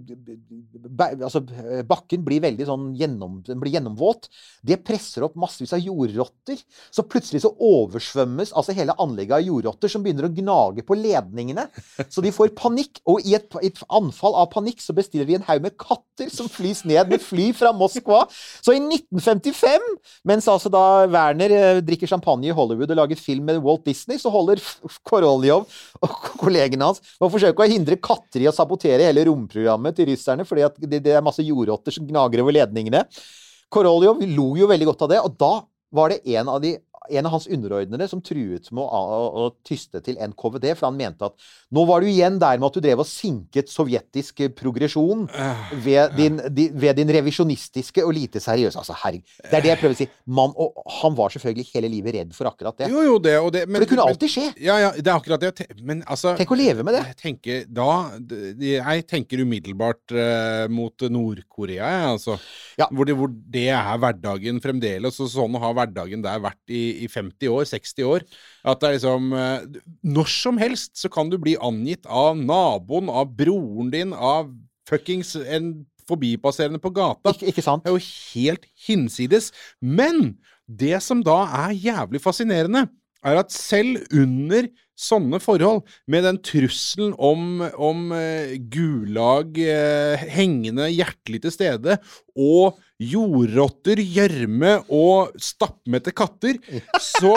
altså bakken blir veldig sånn gjennom, den blir gjennomvåt. Det presser opp massevis av jordrotter. Så plutselig så oversvømmes altså hele anlegget av jordrotter som begynner å gnage på ledningene. Så de får panikk, og i et, et anfall av panikk så bestiller de en haug med katter som flys ned med fly fra Moskva. Så i nitten femtifem, mens altså da Werner eh, drikker champagne i Hollywood og lager film med Walt Disney, så holder Koroljov og kollegene hans med å forsøke å hindre katter i å sabotere hele romprogrammet til russerne, fordi at det, det er masse jordrotter som gnager over ledningene. Koroljov lo jo veldig godt av det, og da var det en av de en av hans underordnede som truet med å, å, å tyste til N K V D, for han mente at nå var du igjen der med at du drev og sinket sovjetisk progresjon ved din, di, ved din revisjonistiske og lite seriøse. Altså, herregud. Det er det jeg prøver å si. Man, og han var selvfølgelig hele livet redd for akkurat det. Jo, jo, det, og det men, for det kunne men, alltid skje. Ja, ja, det er akkurat det. Men altså... Tenk å leve med det. Jeg tenker, da, jeg tenker umiddelbart uh, mot Nord-Korea, altså. Ja. Hvor, det, hvor det er hverdagen fremdeles, og sånn har hverdagen der vært i i femti år, seksti år, at det er liksom når som helst så kan du bli angitt av naboen, av broren din, av fuckings en forbipasserende på gata. Ik- ikke sant? Det er jo helt hinsides. Men det som da er jævlig fascinerende, er at selv under sånne forhold, med den trusselen om, om uh, gulag uh, hengende hjertelig til stede, og jordrotter, gjørme og stappmette katter, så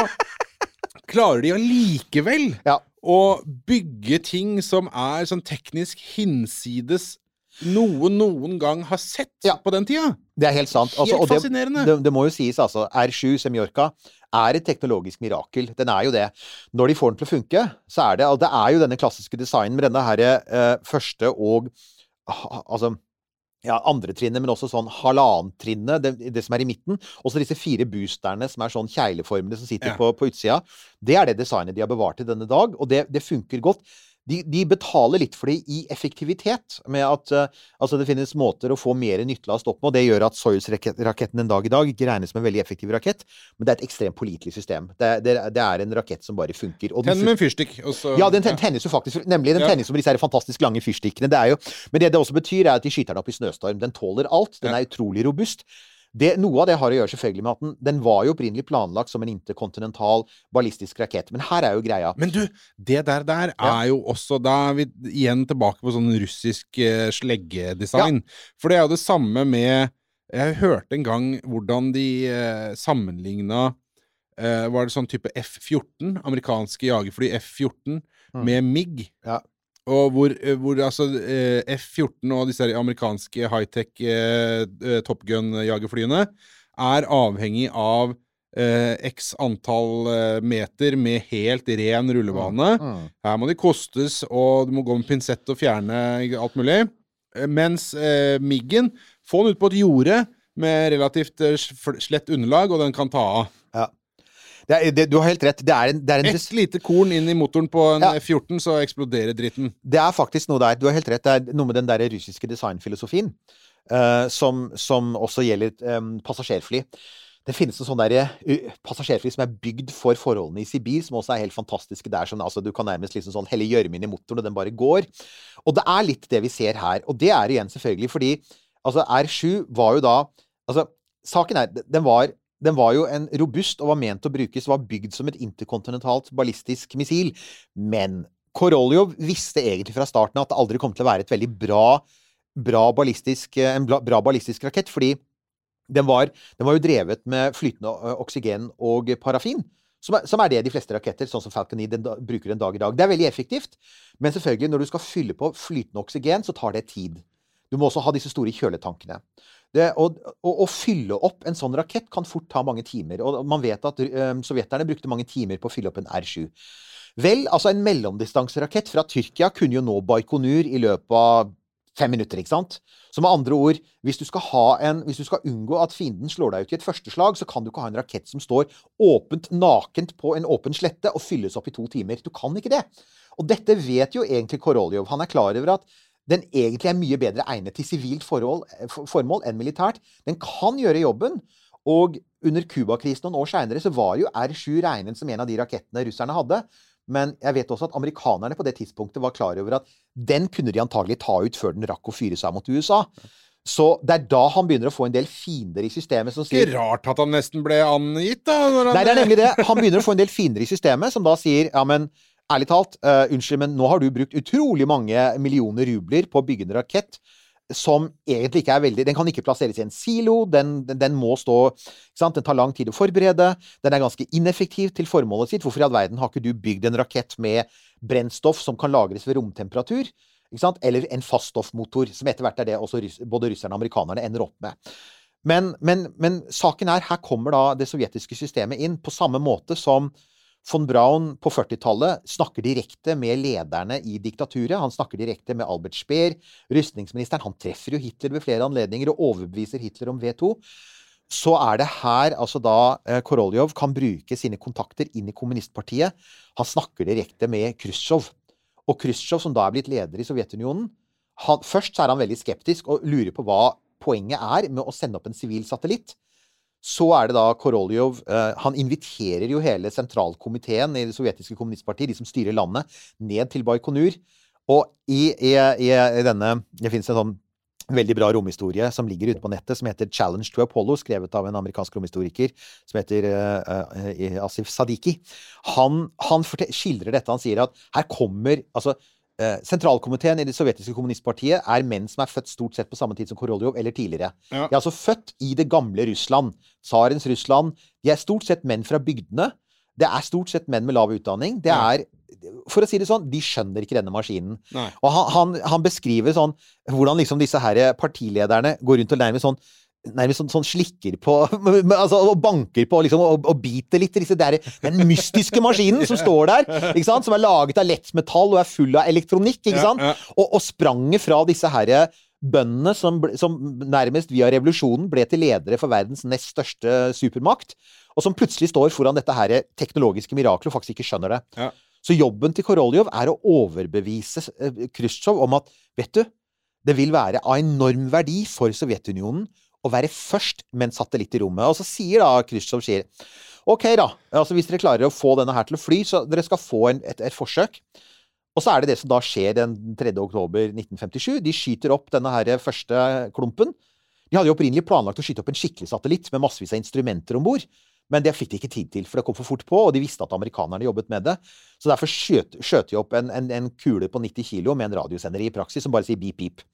klarer de allikevel ja. å bygge ting som er sånn teknisk hinsides noen noen gang har sett ja. på den tida. Det er helt sant. Altså, helt fascinerende. Det, det, det må jo sies, altså, R sju Semyorka er et teknologisk mirakel. Den er jo det. Når de får den til å funke, så er det, og det er jo denne klassiske designen med denne her eh, første og altså, ja, andre trinnet, men også sånn halvanntrinnet, det, det som er i midten, og så disse fire boosterne som er sånn kjegleformene som sitter ja. på, på utsida. Det er det designet de har bevart i denne dag, og det, det funker godt. De, de betaler litt for det i effektivitet, med at uh, altså det finnes måter å få mer nyttelast opp med, og det gjør at Soyuz-raketten en dag i dag ikke regnes som en veldig effektiv rakett, men det er et ekstremt pålitelig system. Det, det, det er en rakett som bare funker. Tenn med en fyrstikk. Også, ja, den ten, tennes jo faktisk, nemlig den ja. tennes som disse her fantastisk lange fyrstikkene. Det er jo, men det det også betyr er at de skyter den opp i snøstorm. Den tåler alt. Den ja. er utrolig robust. Det, noe av det har å gjøre selvfølgelig med at den, den var jo opprinnelig planlagt som en interkontinental ballistisk rakett, men her er jo greia. Men du, det der der ja. er jo også, da er vi igjen tilbake på sånn russisk eh, sleggedesign. Ja. For det er jo det samme med, jeg hørte en gang hvordan de eh, sammenlignet, eh, var det sånn type F fjorten, amerikanske jagerfly F fjorten, mm. med MiG. Ja. Og hvor, hvor altså F fjorten og disse amerikanske high-tech eh, Top Gun-jagerflyene er avhengig av eh, x antall eh, meter med helt ren rullebane. Mm. Mm. Her må de kostes, og du må gå med pinsett og fjerne alt mulig. Mens eh, MiG-en får den ut på et jorde med relativt eh, slett underlag, og den kan ta av. Ja. Det er, det, du har helt rett. Det er en, det er en Et lite korn inn i motoren på en ja. F fjorten, så eksploderer dritten. Det er faktisk noe der. Du har helt rett. Det er noe med den der russiske designfilosofien, uh, som, som også gjelder um, passasjerfly. Det finnes en sånn der uh, passasjerfly som er bygd for forholdene i Sibir, som også er helt fantastiske. Det er sånn, altså, du kan nærmest liksom sånn helle gjørmen i motoren, og den bare går. Og det er litt det vi ser her. Og det er igjen selvfølgelig fordi altså, R sju var jo da altså, saken er, den var den var jo en robust og var ment å brukes, var bygd som et interkontinentalt ballistisk missil. Men Korolev visste egentlig fra starten at det aldri kom til å være et veldig bra, bra ballistisk, en bra ballistisk rakett, fordi den var, den var jo drevet med flytende oksygen og parafin, som er, som er det de fleste raketter, sånn som Falcon nine, den da, bruker en dag i dag. Det er veldig effektivt, men selvfølgelig når du skal fylle på flytende oksygen, så tar det tid. Du må også ha disse store kjøletankene. Det, og, og å fylle opp en sånn rakett kan fort ta mange timer, og man vet at um, sovjeterne brukte mange timer på å fylle opp en R sju. Vel, altså en mellomdistanserakett fra Tyrkia kunne jo nå Baikonur i løpet av fem minutter, ikke sant? Så med andre ord, hvis du skal ha en, hvis du skal unngå at fienden slår deg ut i et første slag, så kan du ikke ha en rakett som står åpent, nakent på en åpen slette og fylles opp i to timer. Du kan ikke det. Og dette vet jo egentlig Korolev. Han er klar over at den egentlig er mye bedre egnet til sivilt forhold, formål enn militært. Den kan gjøre jobben, og under Kuba-krisen noen år senere så var jo R sju regnet som en av de rakettene russerne hadde. Men jeg vet også at amerikanerne på det tidspunktet var klar over at den kunne de antagelig ta ut før den rakk å fyre seg mot U S A. Så det er da han begynner å få en del fiender i systemet som sier... Ikke rart at han nesten ble angitt, da. Han... Nei, det er nemlig det. Han begynner å få en del fiender i systemet som da sier, ja, men ærlig talt, uh, unnskyld, men nå har du brukt utrolig mange millioner rubler på å bygge en rakett som egentlig ikke er veldig... Den kan ikke plasseres i en silo, den, den, den må stå... Ikke sant? Den tar lang tid å forberede, den er ganske ineffektiv til formålet sitt. Hvorfor i all verden har ikke du bygd en rakett med brennstoff som kan lagres ved romtemperatur? Ikke sant? Eller en faststoffmotor, som etter hvert er det også russ, både russerne og amerikanerne ender opp med. Men, men, men saken er, her kommer da det sovjetiske systemet inn på samme måte som von Braun på førtitallet snakker direkte med lederne i diktaturet. Han snakker direkte med Albert Speer, rustningsministeren. Han treffer jo Hitler ved flere anledninger og overbeviser Hitler om V to. Så er det her altså da eh, Korolev kan bruke sine kontakter inn i kommunistpartiet. Han snakker direkte med Khrusjtsjov. Og Khrusjtsjov, som da er blitt leder i Sovjetunionen, han, først så er han veldig skeptisk og lurer på hva poenget er med å sende opp en sivil satellitt. Så er det da Korolev, uh, han inviterer jo hele sentralkomiteen i det sovjetiske kommunistpartiet, de som styrer landet, ned til Baikonur. Og i, i, i, i denne, det finnes en sånn veldig bra romhistorie som ligger ute på nettet, som heter Challenge to Apollo, skrevet av en amerikansk romhistoriker som heter uh, uh, Asif Sadiki. Han, han fortell, skildrer dette, han sier at her kommer, altså, sentralkomiteen i det sovjetiske kommunistpartiet er menn som er født stort sett på samme tid som Korolev, eller tidligere. Ja. De er altså født i det gamle Russland, tsarens Russland. De er stort sett menn fra bygdene. Det er stort sett menn med lav utdanning. Det er, for å si det sånn, de skjønner ikke denne maskinen. Nei. Og han, han, han beskriver sånn, hvordan liksom disse her partilederne går rundt og nærmest sånn, nærmest sånn, sånn slikker på, altså, og banker på, liksom, og, og biter litt. Disse, det er den mystiske maskinen som står der, ikke sant? Som er laget av lett metall og er full av elektronikk, ikke sant? Ja, ja. Og, og spranget fra disse her bøndene som, som nærmest via revolusjonen ble til ledere for verdens nest største supermakt, og som plutselig står foran dette her teknologiske miraklet og faktisk ikke skjønner det. Ja. Så jobben til Korolev er å overbevise Khrusjtsjov om at, vet du, det vil være av enorm verdi for Sovjetunionen å være først med en satellitt i rommet. Og så sier da Khrusjtsjov, sier, ok da, altså hvis dere klarer å få denne her til å fly, så dere skal få en, et, et forsøk. Og så er det det som da skjer den tredje oktober nitten femtisju. De skyter opp denne her første klumpen. De hadde jo opprinnelig planlagt å skyte opp en skikkelig satellitt med massevis av instrumenter ombord, men det fikk de ikke tid til, for det kom for fort på, og de visste at amerikanerne jobbet med det. Så derfor skjøt, skjøt de opp en, en, en kule på nitti kilo med en radiosender i praksis, som bare sier beep, beep.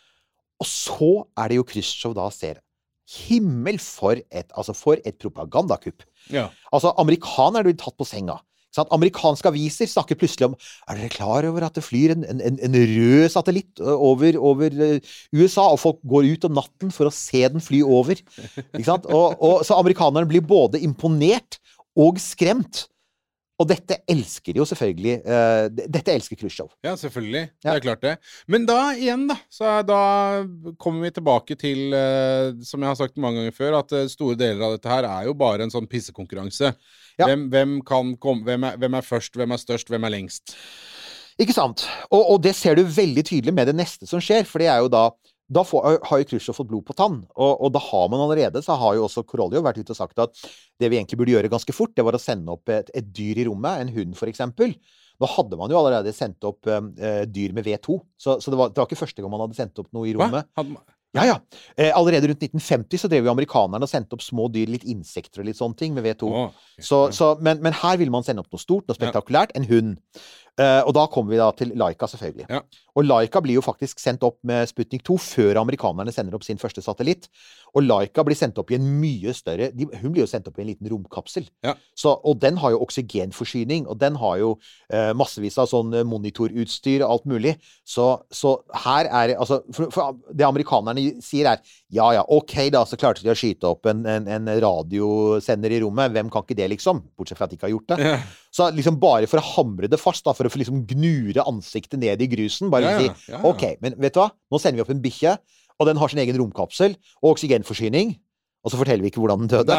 Og så er det jo Khrusjtsjov da ser himmel for et, altså for et propagandakupp. Ja. Altså, amerikanerne blir tatt på senga. Sånn, amerikanske aviser snakker plutselig om, er dere klar over at det flyr en, en, en rød satellitt over, over U S A, og folk går ut om natten for å se den fly over. Ikke sant? Og, og, så amerikanerne blir både imponert og skremt. Og dette elsker jo selvfølgelig, uh, dette elsker Khrusjtsjov. Ja, selvfølgelig. Det er ja. klart det. Men da igjen da, så da kommer vi tilbake til, uh, som jeg har sagt mange ganger før, at uh, store deler av dette her er jo bare en sånn pissekonkurranse. Ja. Hvem, hvem, kan komme, hvem, er, hvem er først, hvem er størst, hvem er lengst? Ikke sant? Og, og det ser du veldig tydelig med det neste som skjer, for det er jo da, da får, har jo Khrusjtsjov fått blod på tann, og, og da har man allerede, så har jo også Korolev vært ute og sagt at det vi egentlig burde gjøre ganske fort, det var å sende opp et, et dyr i rommet, en hund for eksempel. Nå hadde man jo allerede sendt opp uh, dyr med V to, så, så det, var, det var ikke første gang man hadde sendt opp noe i rommet. Hva? Ja, ja. Eh, allerede rundt nitten femti så drev jo amerikanerne og sendte opp små dyr, litt insekter og litt sånne ting med V to. Åh, ok. Så, så, men, men her vil man sende opp noe stort, noe spektakulært, en hund. Eh, og da kommer vi da til Laika, selvfølgelig. Ja. Og Laika blir jo faktisk sendt opp med Sputnik to før amerikanerne sender opp sin første satellitt. Og Laika blir sendt opp i en mye større de, Hun blir jo sendt opp i en liten romkapsel. Ja. Så, og den har jo oksygenforsyning, og den har jo eh, massevis av sånn monitorutstyr og alt mulig. Så, så her er altså, for, for det amerikanerne sier er ja, ja, ok da, så klarte de å skyte opp en, en, en radiosender i rommet. Hvem kan ikke det, liksom? Bortsett fra at de ikke har gjort det. Ja. Så liksom bare for å hamre det fast, da, for å liksom gnure ansiktet ned i grusen, bare Ja, ja, si, ja, ja. ok, men vet du hva? Nå sender vi opp en bikkje, og den har sin egen romkapsel, og oksygenforsyning, og så forteller vi ikke hvordan den døde.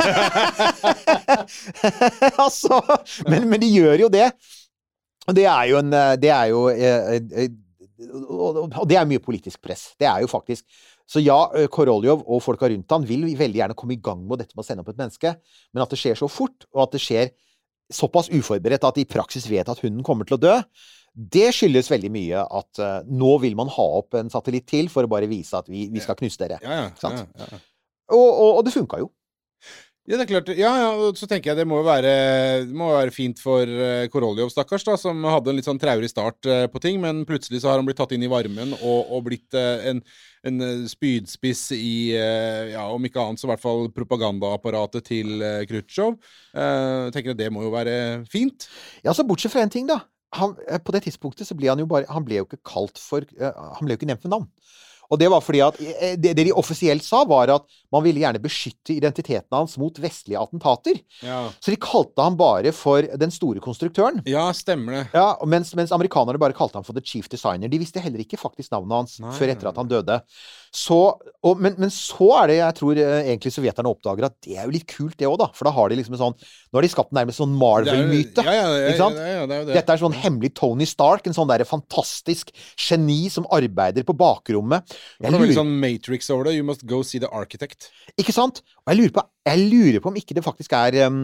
altså, men, men de gjør jo det. Og det er jo en, det er jo, eh, eh, og det er mye politisk press. Det er jo faktisk, så ja, Koroljov og folka rundt han vil veldig gjerne komme i gang med dette med å sende opp et menneske, men at det skjer så fort, og at det skjer såpass uforberedt at de i praksis vet at hunden kommer til å dø, det skyldes veldig mye at uh, nå vil man ha opp en satellitt til for å bare vise at vi, vi skal knuse dere. Ja, ja, Sant? ja, ja. Og, og, og det funka jo. Ja, det er klart. Ja, ja, og så tenker jeg det må jo være, det må være fint for uh, Koroljov, stakkars, da, som hadde en litt sånn traurig start uh, på ting, men plutselig så har han blitt tatt inn i varmen og, og blitt uh, en, en spydspiss i, uh, ja, om ikke annet, så i hvert fall propagandaapparatet til uh, Khrusjtsjov. Uh, tenker jeg det må jo være fint. Ja, så bortsett fra en ting da. Han, på det tidspunktet så ble han jo bare, han ble jo ikke kalt for, uh, han ble jo ikke nevnt med navn. Og det var fordi at det, det de offisielt sa var at man ville gjerne beskytte identiteten hans mot vestlige attentater. Ja, Så de kalte han bare for den store konstruktøren. ja stemmer det. Ja, og mens, mens amerikanerne bare kalte han for the chief designer. De visste heller ikke faktisk navnet hans Nei, før etter at han døde. Så, og, men, men så er det, jeg tror eh, egentlig sovjeterne oppdager at det er jo litt kult det også da. For da har de liksom en sånn, nå har de skapt nærmest sånn Marvel-myte. Ja, ja, ja, Ikke sant? ja, ja, det er jo det. Dette er sånn hemmelig Tony Stark, en sånn der fantastisk geni som arbeider på bakrommet. Det er veldig sånn Matrix over det. You must go see the architect. Ikke sant? Og jeg lurer på, jeg lurer på om ikke det faktisk er um,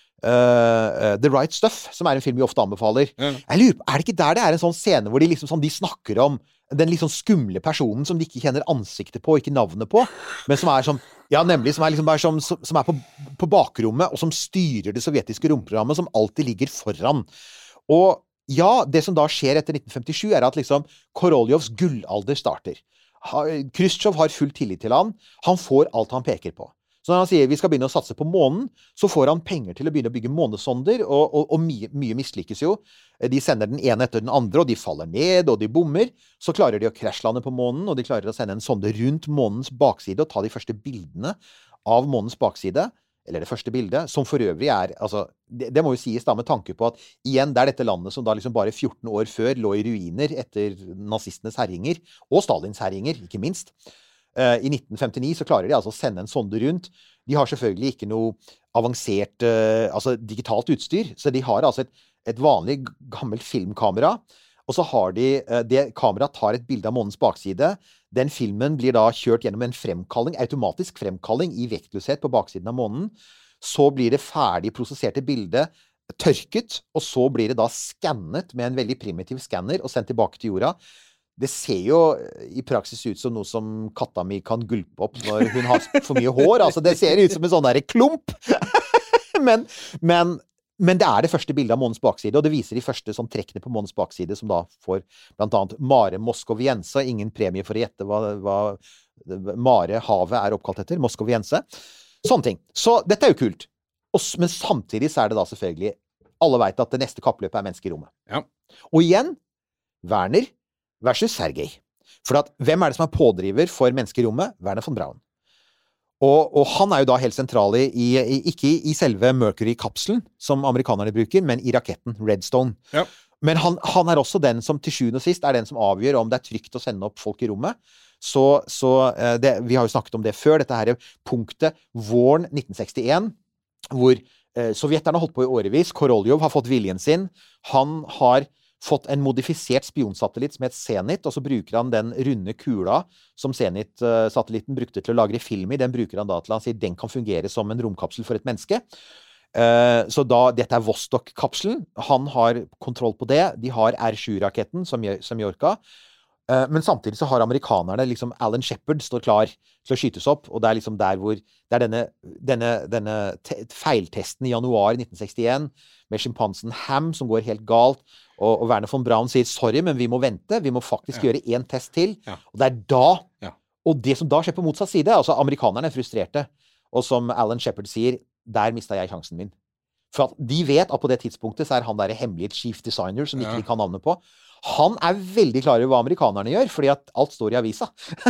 uh, The Right Stuff, som er en film vi ofte anbefaler. Ja. Jeg lurer på, er det ikke der det er en sånn scene hvor de liksom sånn, de snakker om den litt sånn skumle personen som de ikke kjenner ansiktet på, ikke navnet på, men som er som, ja nemlig, som er liksom bare som, som er på, på bakrommet, og som styrer det sovjetiske romprogrammet, som alltid ligger foran. Og ja, det som da skjer etter nitten femtisju er at liksom Koroljovs gullalder starter. Khrusjtsjov har full tillit til han. Han får alt han peker på. Så når han sier vi skal begynne å satse på månen, så får han penger til å begynne å bygge månesonder, og, og, og mye, mye mislykkes jo. De sender den ene etter den andre, og de faller ned, og de bommer. Så klarer de å krasjlande på månen, og de klarer å sende en sonde rundt månens bakside og ta de første bildene av månens bakside, eller det første bildet, som for øvrig er, altså, det, det må jo sies da med tanke på at igjen, det er dette landet som da liksom bare fjorten år før lå i ruiner etter nazistenes herringer, og Stalins herringer, ikke minst. Uh, I nitten femtini så klarer de altså å sende en sonde rundt. De har selvfølgelig ikke noe avansert uh, altså digitalt utstyr, så de har altså et, et vanlig gammelt filmkamera, og så har de, uh, det kameraet tar et bilde av månens bakside. Den filmen blir da kjørt gjennom en fremkalling, automatisk fremkalling i vektløshet på baksiden av månen. Så blir det ferdig prosesserte bildet tørket, og så blir det da skannet med en veldig primitiv skanner og sendt tilbake til jorda. Det ser jo i praksis ut som noe som katta mi kan gulpe opp når hun har for mye hår. Altså, det ser ut som en sånn der klump. men, men, men det er det første bildet av månens bakside, og det viser de første sånn trekkene på månens bakside, som da får blant annet Mare Moskoviense. Ingen premie for å gjette hva, hva Mare havet er oppkalt etter. Moskoviense. Sånne ting. Så dette er jo kult. Og, men samtidig så er det da selvfølgelig, alle vet at det neste kappløpet er menneske i rommet. Ja. Og igjen, Werner versus Sergej. For at, hvem er det som er pådriver for menneskerommet? Werner von Braun. Og, og han er jo da helt sentral i, i ikke i selve Mercury-kapselen, som amerikanerne bruker, men i raketten Redstone. Ja. Men han, han er også den som til sjuende og sist er den som avgjør om det er trygt å sende opp folk i rommet. Så, så det, vi har jo snakket om det før, dette her punktet våren nitten sekstien, hvor eh, sovjeterne har holdt på i årevis. Koroljov har fått viljen sin. Han har fått en modifisert spionsatellitt som heter Zenit, og så bruker han den runde kula som Zenit-satellitten brukte til å lagre film i. Den bruker han da til, han sier, den kan fungere som en romkapsel for et menneske. Uh, så da, dette er Vostok-kapselen. Han har kontroll på det. De har R sju-raketten som, som Jorka. Uh, men samtidig så har amerikanerne, liksom Alan Shepard står klar til å skytes opp, og det er liksom der hvor, det er denne, denne, denne te- feiltesten i januar nitten sekstien, med sjimpansen Ham som går helt galt, og, og Werner von Braun sier, sorry, men vi må vente, vi må faktisk ja. gjøre en test til, ja. og det er da, ja. og det som da skjer på motsatt side, altså amerikanerne er frustrerte, og som Alan Shepard sier, der mistet jeg sjansen min. For at de vet at på det tidspunktet så er han der hemmelige chief designer, som ikke ja. de kan navnet på. Han er veldig klar over hva amerikanerne gjør, fordi at alt står i avisa.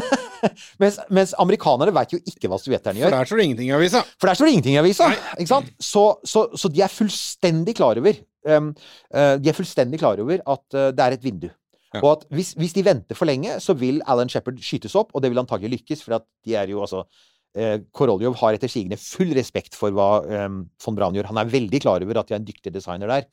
mens, mens amerikanerne vet jo ikke hva sovjeterne gjør. For der står det ingenting i avisa. For der står det ingenting i avisa, ikke sant? Så, så, så de er fullstendig klar over, um, uh, de er fullstendig klar over at uh, det er et vindu. Ja. Og at hvis, hvis de venter for lenge, så vil Alan Shepard skytes opp, og det vil antagelig lykkes, for at de er jo altså uh, Koroljov har etter sigende full respekt for hva um, von Braun gjør. Han er veldig klar over at de er en dyktig designer der.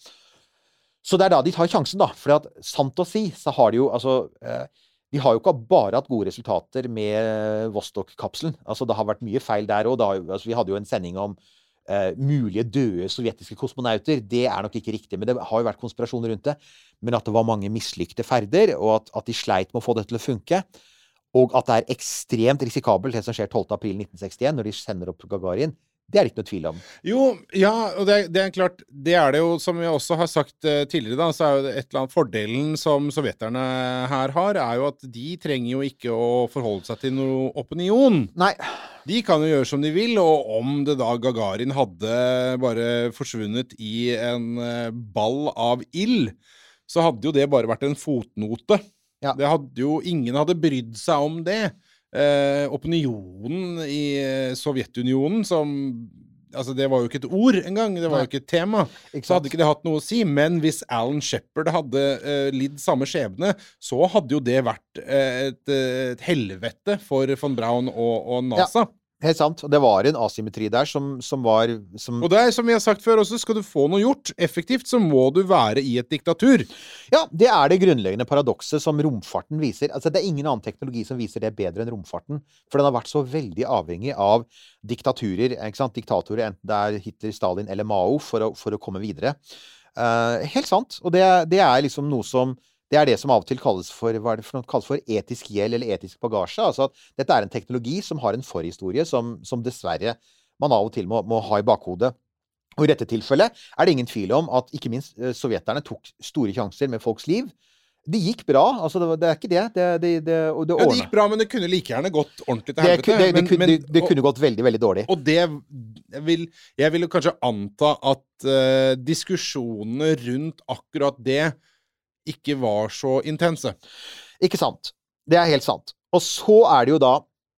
Så det er da de tar sjansen da, for at sant å si, så har de jo, altså, eh, de har jo ikke bare hatt gode resultater med Vostok-kapselen. Altså, det har vært mye feil der, og da, altså, vi hadde jo en sending om eh, mulige døde sovjetiske kosmonauter. Det er nok ikke riktig, men det har jo vært konspirasjoner rundt det. Men at det var mange mislykte ferder, og at, at de sleit med å få det til å funke. Og at det er ekstremt risikabelt, det som skjer tolvte april nitten sekstien, når de sender opp Gagarin. Det er ikke noe tvil om. Jo, ja, og det, det er klart, det er det jo, som vi også har sagt uh, tidligere da, så er jo det et eller annet fordelen som sovjeterne her har, er jo at de trenger jo ikke å forholde seg til noe opinion. Nei. De kan jo gjøre som de vil, og om det da Gagarin hadde bare forsvunnet i en uh, ball av ild, så hadde jo det bare vært en fotnote. Ja. Det hadde jo, ingen hadde brydd seg om det. Eh, opinionen i eh, Sovjetunionen som, altså det var jo ikke et ord engang, det var jo ikke et tema, ikke så hadde ikke det hatt noe å si, men hvis Alan Shepard hadde eh, lidd samme skjebne, så hadde jo det vært eh, et, et helvete for von Braun og, og NASA. Ja. Helt sant, og det var en asymmetri der som, som var som... Og det er som vi har sagt før også, skal du få noe gjort effektivt, så må du være i et diktatur. Ja, det er det grunnleggende paradokset som romfarten viser. Altså, det er ingen annen teknologi som viser det bedre enn romfarten, for den har vært så veldig avhengig av diktaturer, ikke sant? Diktatorer, enten det er Hitler, Stalin eller Mao, for å, for å komme videre. Uh, helt sant, og det, det er liksom noe som det er det som av og til kalles for, hva er det for noe, kalles for etisk gjeld eller etisk bagasje. Altså at dette er en teknologi som har en forhistorie som, som dessverre man av og til må, må ha i bakhodet. Og i dette tilfellet er det ingen tvil om at ikke minst uh, sovjeterne tok store sjanser med folks liv. Det gikk bra, altså det, det er ikke det. Det, det, det, og det, ja, det gikk bra, men det kunne like gjerne gått ordentlig til det, helvete. Det, det, men, kunne, men, det, det kunne og, gått veldig, veldig dårlig. Og det jeg vil, jeg vil jo kanskje anta at uh, diskusjonene rundt akkurat det ikke var så intense. Ikke sant. Det er helt sant. Og så er det jo da,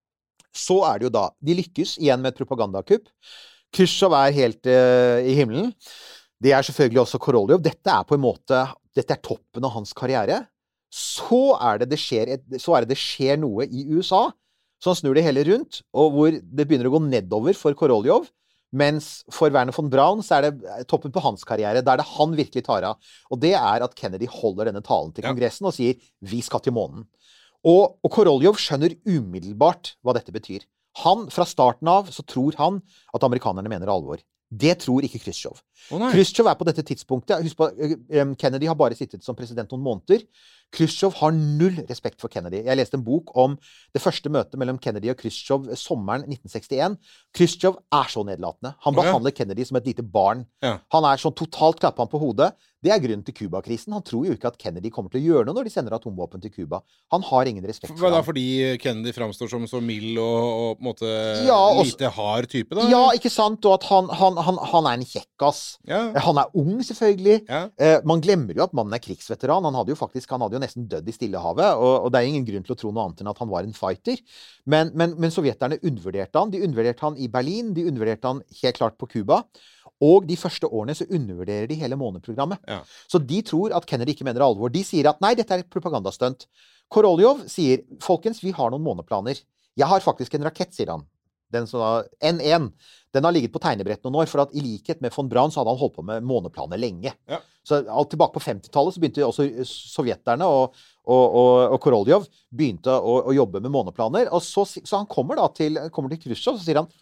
så er det jo da, de lykkes igjen med et propagandakupp. Khrushchev er helt uh, i himmelen. Det er selvfølgelig også Koroljov. Dette er på en måte, dette er toppen av hans karriere. Så er det det skjer, et, så er det det skjer noe i U S A, så han snur det hele rundt, og hvor det begynner å gå nedover for Koroljov. Mens for Werner von Braun så er det toppen på hans karriere, der det han virkelig tar av. Og det er at Kennedy holder denne talen til kongressen og sier, vi skal til månen. Og, og Koroljov skjønner umiddelbart hva dette betyr. Han, fra starten av, så tror han at amerikanerne mener alvor. Det tror ikke Khrushchev. Oh, Khrushchev er på dette tidspunktet, husk på, Kennedy har bare sittet som president noen måneder. Khrushchev har null respekt for Kennedy. Jeg leste en bok om det første møtet mellom Kennedy og Khrushchev sommeren nitten sekstien. Khrushchev er så nedlatende. Han behandler Kennedy som et lite barn. Ja. Han er sånn totalt klappet han på hodet. Det er grunnen til Cuba-krisen. Han tror jo ikke at Kennedy kommer til å gjøre noe når de sender atomvåpen til Cuba. Han har ingen respekt for ham. Hva da, ham. fordi Kennedy fremstår som så mild og, og på en måte ja, også, lite hard type da? Ja, ikke sant? Og at han, han, han, han er en kjekkas. Ja. Han er ung, selvfølgelig. Ja. Eh, man glemmer jo at mannen er krigsveteran. Han hadde jo faktisk, han hadde jo nesten dødd i Stillehavet, og, og det er ingen grunn til å tro noe annet enn at han var en fighter. Men, men, men sovjeterne undervurderte han. De undervurderte han i Berlin, de undervurderte han helt klart på Cuba. Og de første årene så undervurderer de hele måneprogrammet. Ja. Så de tror at Kennedy ikke mener alvor. De sier at nei, dette er et propagandastunt. Koroljov sier, folkens, vi har noen måneplaner. Jeg har faktisk en rakett, sier han. Den som var N én. Den har ligget på tegnebrett noen år, for at i likhet med von Braun så hadde han holdt på med måneplaner lenge. Ja. Så alt tilbake på femtitallet så begynte også sovjeterne og, og, og, og Koroljov begynte å, å jobbe med måneplaner. Og så, så han kommer da til, kommer til Khrushchev, så sier han,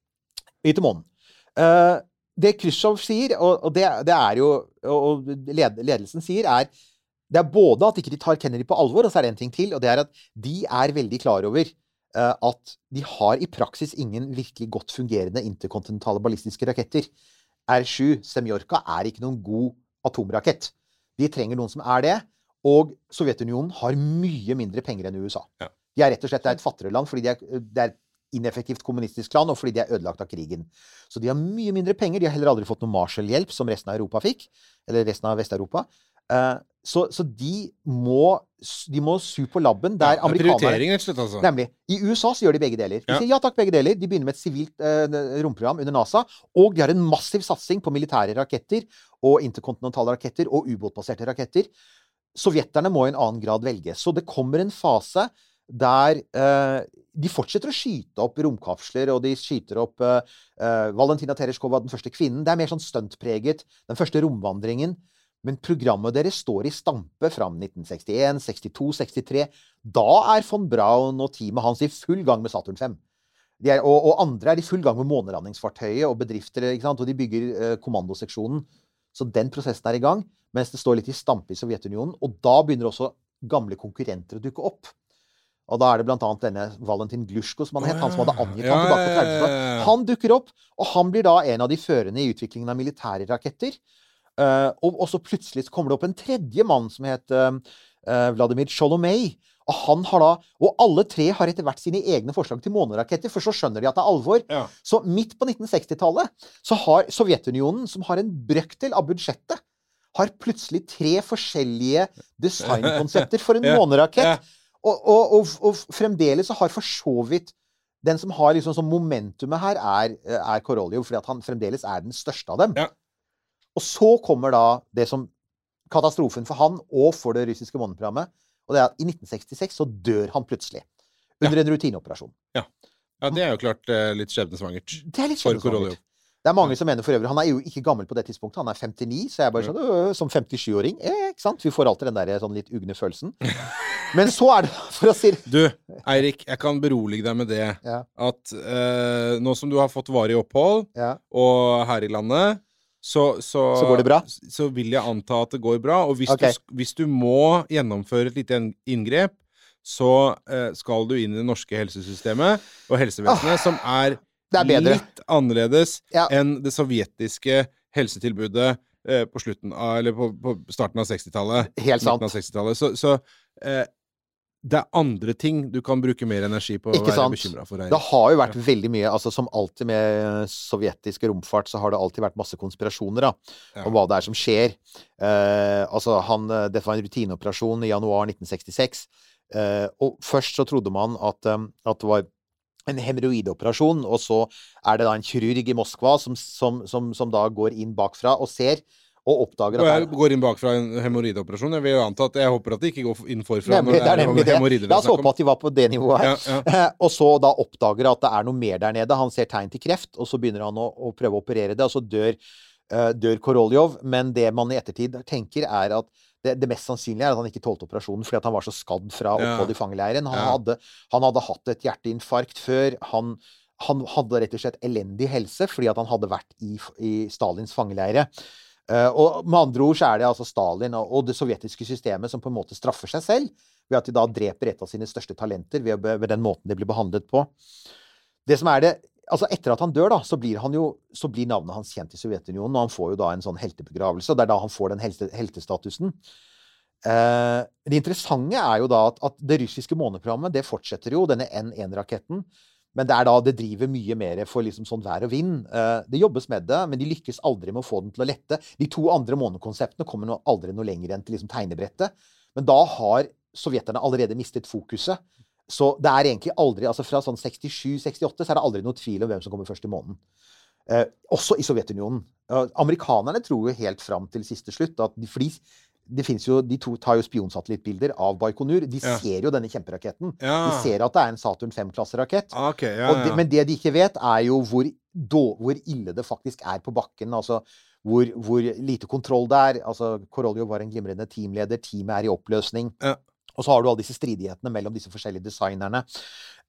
vi til månen. Uh, det Khrushchev sier, og, og det, det er jo, og led, ledelsen sier, er det er både at ikke de tar Kennedy på alvor, og så er det en ting til, og det er at de er veldig klar over uh, at de har i praksis ingen virkelig godt fungerende interkontinentale ballistiske raketter. R sju Semyorka er ikke noen god atomrakett. De trenger noen som er det, og Sovjetunionen har mye mindre penger enn U S A. Ja. De er rett og slett et fattigere land, fordi de er, det er ineffektivt kommunistisk land, og fordi de er ødelagt av krigen. Så de har mye mindre penger. De har heller aldri fått noe Marshall-hjelp, som resten av Europa fikk, eller resten av Vest-Europa. Uh, så, så de må de må su på labben der ja, amerikanerne... Prioritering, rett og slett, altså. Nemlig. I U S A så gjør de begge deler. De ja. sier ja takk, begge deler. De begynner med et sivilt uh, romprogram under NASA, og de har en massiv satsing på militære raketter, og interkontinentale raketter, og ubåtbaserte raketter. Sovjeterne må i en annen grad velge. Så det kommer en fase der uh, de fortsetter å skyte opp romkapsler, og de skyter opp uh, uh, Valentina Tereshkova, den første kvinnen. Det er mer sånn stuntpreget, den første romvandringen. Men programmet deres står i stampe fram nitten sekstien, sekstito, sekstitre. Da er von Braun og teamet hans i full gang med Saturn fem. De er, og, og andre er i full gang med månelandingsfartøyet og bedrifter, ikke sant? Og de bygger uh, kommandoseksjonen. Så den prosessen er i gang, mens det står litt i stampe i Sovjetunionen. Og da begynner også gamle konkurrenter å dukke opp. Og da er det blant annet denne Valentin Glushko, som han het, han som hadde angitt ja, han tilbake på ja, ja, trettitallet. Han dukker opp, og han blir da en av de førende i utviklingen av militære raketter. Uh, og, og så plutselig så kommer det opp en tredje mann som heter uh, Vladimir Sholomei. Og han har da, og alle tre har etter hvert sine egne forslag til måneraketter, for så skjønner de at det er alvor. Ja. Så midt på nitten sekstitallet så har Sovjetunionen, som har en brøkdel av budsjettet, har plutselig tre forskjellige designkonsepter for en ja. månerakett. Ja. Og, og, og, og fremdeles så har for så vidt den som har liksom som momentumet her er, er Korolev, fordi at han fremdeles er den største av dem. Ja. Og så kommer da det som katastrofen for han og for det russiske måneprogrammet, og det er at i nitten sekstiseks så dør han plutselig under ja. en rutineoperasjon. Ja. Ja, det er jo klart uh, litt skjebnesvangert. Det er litt for skjebnesvangert. Det er mange som mener for øvrig, han er jo ikke gammel på det tidspunktet, han er femtini, så jeg er bare sånn, øh, som femtisju-åring, eh, ikke sant? Vi får alltid den der sånn litt ugne følelsen. Men så er det, for å si det. Du, Eirik, jeg kan berolige deg med det, ja. at uh, nå som du har fått varig opphold, ja. og her i landet, så, så, så går det bra? Så vil jeg anta at det går bra, og hvis, okay. du, hvis du må gjennomføre et lite inngrep, så uh, skal du inn i det norske helsesystemet og helsevesenet, oh. som er er litt annerledes ja. enn det sovjetiske helsetilbudet eh, på slutten av, eller på, på starten av sekstitallet. Helt sant. Av sekstitallet. Så, så eh, det er andre ting du kan bruke mer energi på å ikke være sant? Bekymret for. Her. Det har jo vært ja. veldig mye, altså som alltid med sovjetisk romfart, så har det alltid vært masse konspirasjoner da, ja. om hva det er som skjer. Eh, altså, han, det var en rutineoperasjon i januar nitten sekstiseks, eh, og først så trodde man at, um, at det var en hemoroidoperasjon, og så er det da en kirurg i Moskva som, som, som, som da går inn bakfra og ser, og oppdager at... Og jeg går inn bakfra en hemoroidoperasjon. Jeg vil jo anta at jeg håper at de ikke går inn forfra nemlig, når det er, det er hemoroider. La oss håpe at de var på det nivået her. Ja, ja. Og så da oppdager at det er noe mer der nede. Han ser tegn til kreft, og så begynner han å, å prøve å operere det, og så dør, uh, dør Korolev. Men det man i ettertid tenker er at Det, det mest sannsynlige er at han ikke tålte operasjonen fordi at han var så skadd fra opphold ja. i fangeleiren. Han, ja. hadde, han hadde hatt et hjerteinfarkt før. Han, han hadde rett og slett elendig helse fordi at han hadde vært i, i Stalins fangeleire. Uh, og med andre ord så er det altså Stalin og, og det sovjetiske systemet som på en måte straffer seg selv ved at de da dreper et av sine største talenter ved, ved den måten de blir behandlet på. Det som er det Altså etter at han dør da, så blir, han jo, så blir navnet hans kjent i Sovjetunionen, og han får jo da en sånn heltebegravelse, og det er da han får den helte, heltestatusen. Eh, det interessante er jo da at, at det russiske måneprogrammet, det fortsetter jo, denne N en raketten, men det er da, det driver mye mer for liksom sånn vær og vind. Eh, det jobbes med det, men de lykkes aldri med å få den til å lette. De to andre månekonseptene kommer no, aldri noe lenger enn til liksom tegnebrettet, men da har sovjeterne allerede mistet fokuset. Så det er egentlig aldri, altså fra sånn sekstisju sekstiåtte, så er det aldri noe tvil om hvem som kommer først i måneden. Eh, også i Sovjetunionen. Eh, amerikanerne tror jo helt fram til siste slutt, at de, fordi det finnes jo, de to tar jo spionsatellittbilder av Baikonur. De ja. ser jo denne kjemperaketten. Ja. De ser at det er en Saturn fem-klasserakett. Okay, ja, de, men det de ikke vet er jo hvor, då, hvor ille det faktisk er på bakken. Altså hvor, hvor lite kontroll det er. Altså Korolev var en glimrende teamleder. Teamet er i oppløsning. Ja. Og så har du alle disse stridighetene mellom disse forskjellige designerne.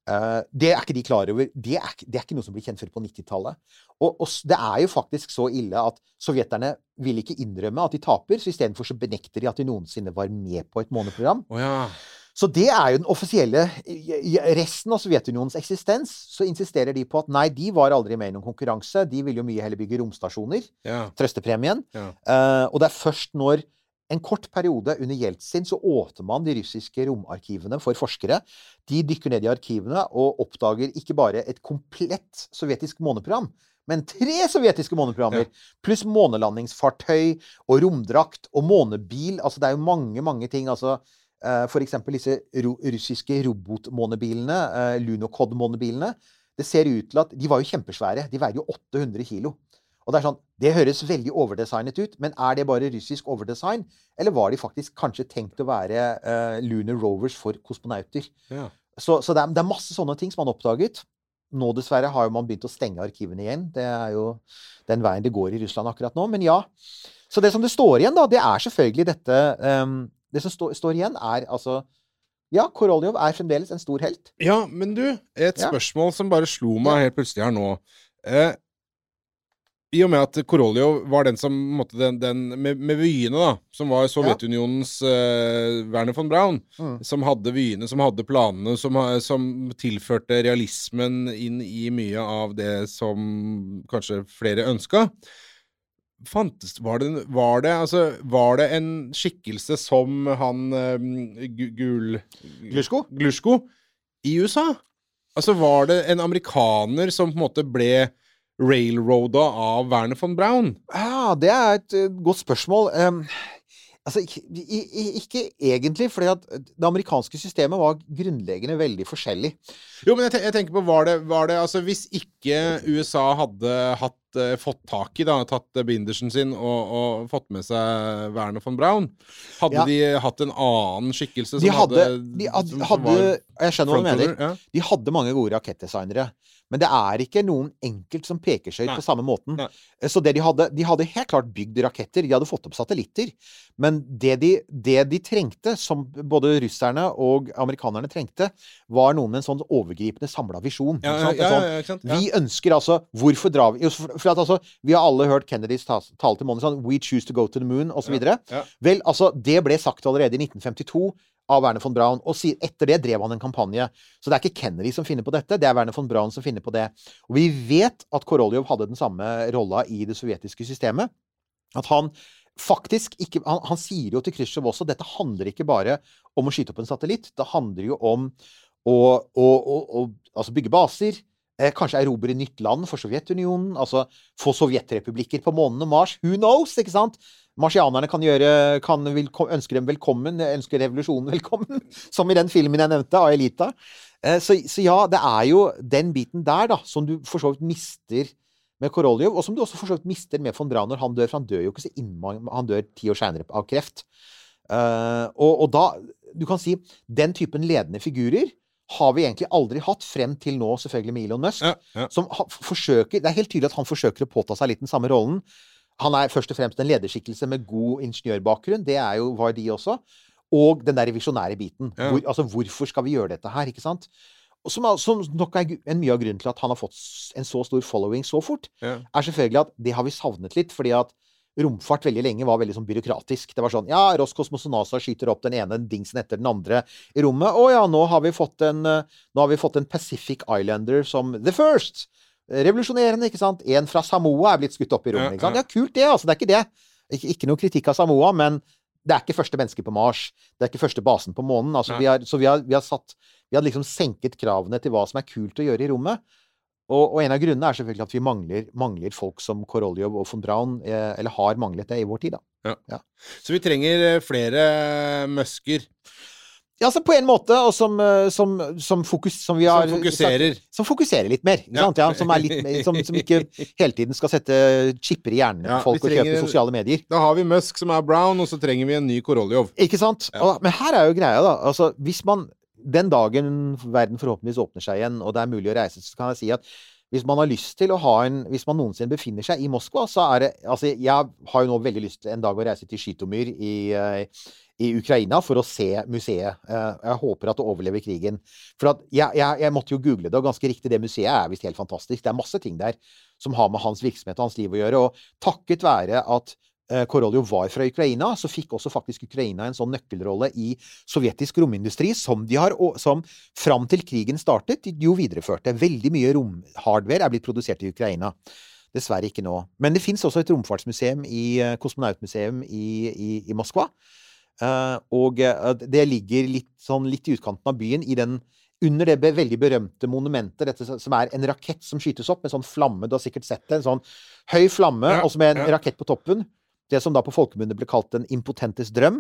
Uh, det er ikke de klar over. Det er, det er ikke noe som blir kjent før på nittitallet. Og, og det er jo faktisk så ille at sovjeterne vil ikke innrømme at de taper, så i stedet for så benekter de at de noensinne var med på et måneprogram. Oh, ja. Så det er jo den offisielle resten av Sovjetunionens eksistens. Så insisterer de på at nei, de var aldri med i noen konkurranse. De vil jo mye heller bygge romstasjoner. Ja. Trøstepremien. Ja. Uh, og det er først når en kort periode under Jeltsin så åpner man de russiske romarkivene for forskere. De dykker ned i arkivene og oppdager ikke bare et komplett sovjetisk måneprogram, men tre sovjetiske måneprogrammer, ja. Pluss månelandingsfartøy og romdrakt og månebil. Altså det er jo mange, mange ting. Altså, uh, for eksempel disse ro- russiske robotmånebilene, uh, Lunokhod-månebilene. Det ser ut til at de var jo kjempesvære. De veier jo åtte hundre kilo. Og det er sånn, det høres veldig overdesignet ut, men er det bare russisk overdesign? Eller var de faktisk kanskje tenkt å være uh, Lunar Rovers for kosmonauter? Ja. Så, så det, er, det er masse sånne ting som man har oppdaget. Nå dessverre har jo man begynt å stenge arkivene igjen. Det er jo den veien det går i Russland akkurat nå. Men ja, så det som det står igjen da, det er selvfølgelig dette, um, det som stå, står igjen er altså, ja, Koroljov er fremdeles en stor helt. Ja, men du, et Ja. spørsmål som bare slo meg helt plutselig her nå. Eh, I og med at Koroljov var den som måtte den, den med, med vyene da, som var Sovjetunionens uh, Werner von Braun, Mm. som hadde vyene, som hadde planene, som, ha- som tilførte realismen inn i mye av det som kanskje flere ønsket. Fantes, var det, var det, altså, var det en skikkelse som han um, Gu- Gul... Glushko? Glushko i U S A? Altså, var det en amerikaner som på en måte ble railroada av Werner von Braun? Ja, det er et uh, godt spørsmål. Um, altså, ikke, i, i, ikke egentlig, fordi at det amerikanske systemet var grunnleggende veldig forskjellig. Jo, men jeg, te jeg tenker på, var det, var det, altså hvis ikke U S A hadde hatt, eh, fått tak i, da, tatt bindersen sin og, og fått med seg Werner von Braun, hadde Ja. de hatt en annen skikkelse som De hadde, hadde, de hadde, som, som hadde var jeg skjønner hva du mener. frontrunner? Ja. De hadde mange gode rakettdesignere. Men det er ikke noen enkelt som peker seg ut Nei. på samme måten. Nei. Så det de hadde, de hadde helt klart bygd raketter. De hadde fått opp satellitter. Men det de, det de trengte, som både russerne og amerikanerne trengte, var noen med en sånn overgripende samlet visjon. Ja, ikke sant? ja, En sånn, ja, ikke sant? Ja. Vi ønsker altså, hvorfor drar vi? Jo, For, for at altså, vi har alle hørt Kennedys ta- tale til månen, sånn, we choose to go to the moon, og så videre. Ja. Vel, altså, det ble sagt allerede i nitten femtito av Werner von Braun, og si, etter det drev han en kampanje. Så det er ikke Kennedy som finner på dette, det er Werner von Braun som finner på det. Og vi vet at Koroljov hadde den samme rolla i det sovjetiske systemet. At han faktisk ikke, han, han sier jo til Khrusjtsjov også, dette handler ikke bare om å skyte opp en satellitt, det handler jo om å, å, å, å altså bygge baser, eh, kanskje erobre nytt land for Sovjetunionen, altså få sovjetrepublikker på månen og Mars, who knows, ikke sant? Marsianerne kan gjøre, kan vil, ønsker dem velkommen, ønsker revolusjonen velkommen, som i den filmen jeg nevnte, Aelita. Eh, så, så ja, det er jo den biten der da, som du for så vidt mister med Koroljov, og som du også for så vidt mister med von Braun når han dør, for han dør jo ikke så innmang, han dør ti år senere av kreft. Eh, og, og da, du kan si, den typen ledende figurer har vi egentlig aldri hatt frem til nå, selvfølgelig med Elon Musk, Ja, ja. som ha, forsøker, det er helt tydelig at han forsøker å påta seg litt den samme rollen. Han er først og fremst en lederskikkelse med god ingeniørbakgrunn, det er jo, var de også, og den der visjonære biten. Ja. Hvor, altså, hvorfor skal vi gjøre dette her, ikke sant? Og som, som nok er gu- en mye av grunnen til at han har fått s- en så stor following så fort, Ja. er selvfølgelig at det har vi savnet litt, fordi at romfart veldig lenge var veldig sånn byråkratisk. Det var sånn, ja, Roskosmos og NASA skyter opp den ene dingsen etter den andre i rommet. Å ja, nå har vi fått en, eh, nå har vi fått en Pacific Islander som the first. Revolusjonerende, ikke sant? En fra Samoa er blitt skutt opp i rommet, Ja, ikke sant? ja. Ja, kult det, altså, det er ikke det. Ikke, ikke noe kritikk av Samoa, men det er ikke første menneske på Mars. Det er ikke første basen på månen. Altså, Nei. vi har, så vi har, vi har satt, vi har liksom senket kravene til hva som er kult å gjøre i rommet. Og, og en av grunnene er selvfølgelig at vi mangler, mangler folk som Koroljov og von Braun, eh, eller har manglet det i vår tid, da. Så vi trenger eh, flere Musker Ja, så på en måte, og som, eh, som, som, fokus, som vi har som fokuserer. Som fokuserer litt mer, ikke Ja. sant? Ja, som, er litt, mer- som, som ikke hele tiden skal sette chipper i hjernen Ja, på folk vi og kjøpe trenger- sosiale medier. Da har vi Musk som er Brown, og så trenger vi en ny Koroljov. Ikke sant? Ja. Og, men her er jo greia, da. Altså, hvis man den dagen verden forhåpentligvis åpner seg igjen, og det er mulig å reise, så kan jeg si at hvis man har lyst til å ha en Hvis man noensinne befinner seg i Moskva, så er det Altså, jeg har jo nå veldig lyst til en dag å reise til Skytomyr i, eh, i Ukraina for å se museet. Jeg håper at det overlever krigen. For at jeg, jeg, jeg måtte jo google det, og ganske riktig, det museet er visst helt fantastisk. Det er masse ting der som har med hans virksomhet og hans liv å gjøre, og takket være at Korolev var fra Ukraina, så fikk også faktisk Ukraina en sånn nøkkelrolle i sovjetisk romindustri, som de har, som fram til krigen startet, de jo videreførte. Veldig mye romhardware er blitt produsert i Ukraina. Dessverre ikke nå. Men det finnes også et romfartsmuseum i Kosmonautmuseum i, i, i Moskva. Uh, og uh, det ligger litt, sånn, litt i utkanten av byen i den, under det be, veldig berømte monumentet, dette som er en rakett som skytes opp med sånn flamme, du har sikkert sett det, en sånn høy flamme, ja, og med en ja. rakett på toppen. Det som da på folkemunne ble kalt en impotentes drøm.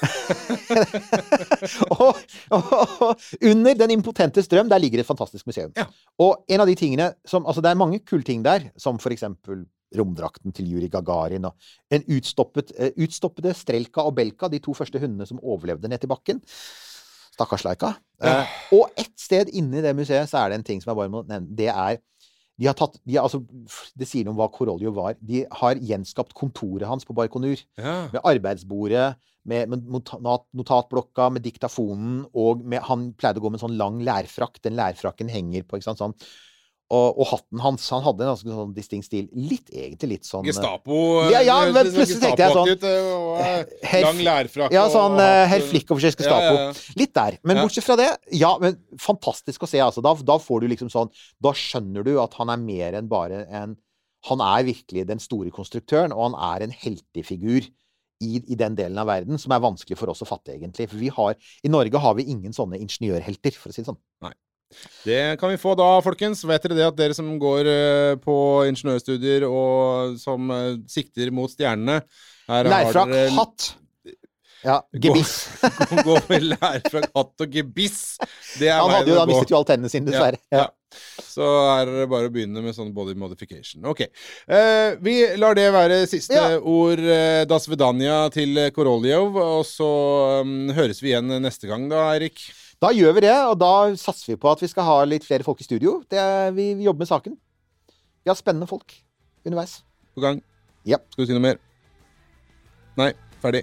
og, og, og under den impotentes drøm, der ligger et fantastisk museum. Ja. Og en av de tingene som, altså det er mange kule ting der, som for eksempel romdrakten til Yuri Gagarin, og en utstoppet, uh, utstoppede Strelka og Belka, de to første hundene som overlevde ned til bakken. Stakkars Leika. Uh, og ett sted inne i det museet, så er det en ting som jeg bare må nevne. Det er, de har tatt, de har, altså, det sier noe om hva Korolev var. De har gjenskapt kontoret hans på Baikonur. Ja. Med arbeidsbordet, med, med notat, notatblokka, med diktafonen, og med, han pleide å gå med en sånn lang lærfrakk. Den lærfrakken henger på, ikke sant, sånn. Og, og hatten hans, han hadde en ganske sånn distinkt stil. Litt, egentlig litt sånn... Gestapo... Ja, ja, men plutselig tenkte jeg sånn... Herr, lang lærfrakk... Ja, sånn uh, herr Flikkovskjers Gestapo. Ja, ja, ja. Litt der. Men ja. bortsett fra det, ja, men fantastisk å se, altså. Da, da får du liksom sånn... Da skjønner du at han er mer enn bare en... Han er virkelig den store konstruktøren, og han er en heltefigur i, i den delen av verden, som er vanskelig for oss å fatte, egentlig. For vi har... I Norge har vi ingen sånne ingeniørhelter, for å si det sånn. Nei. Det kan vi få da, folkens. Vet dere det at dere som går uh, på ingeniørstudier og som uh, sikter mot stjernene lærfrakk, dere... hatt ja, gebiss gå, gå med lærfrakk, hatt og gebiss. Det er han hadde jo da mistet jo all tennene sine, dessverre. Ja, ja. Så er det bare å begynne med sånn body modification. Ok, uh, vi lar det være siste ja. ord. uh, Da svedanja til Korolev. Og så um, høres vi igjen neste gang da, Eirik. Da gjør vi det, og da satser vi på at vi skal ha litt flere folk i studio. Det er, vi, vi jobber med saken. Vi har spennende folk underveis. På gang. Ja. Skal du si noe mer? Nei, ferdig.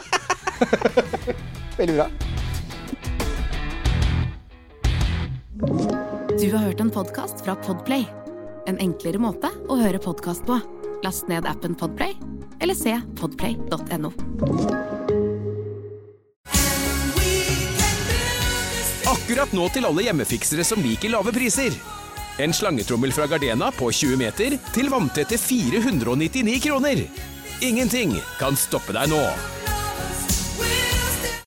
Veldig bra. Du har hørt en podcast fra Podplay. En enklere måte å høre podcast på. Last ned appen Podplay, eller se podplay punktum no. Akkurat nå til alle hjemmefiksere som liker lave priser. En slangetrommel fra Gardena på tjue meter til vanntette fire hundre og nittini kroner. Ingenting kan stoppe deg nå.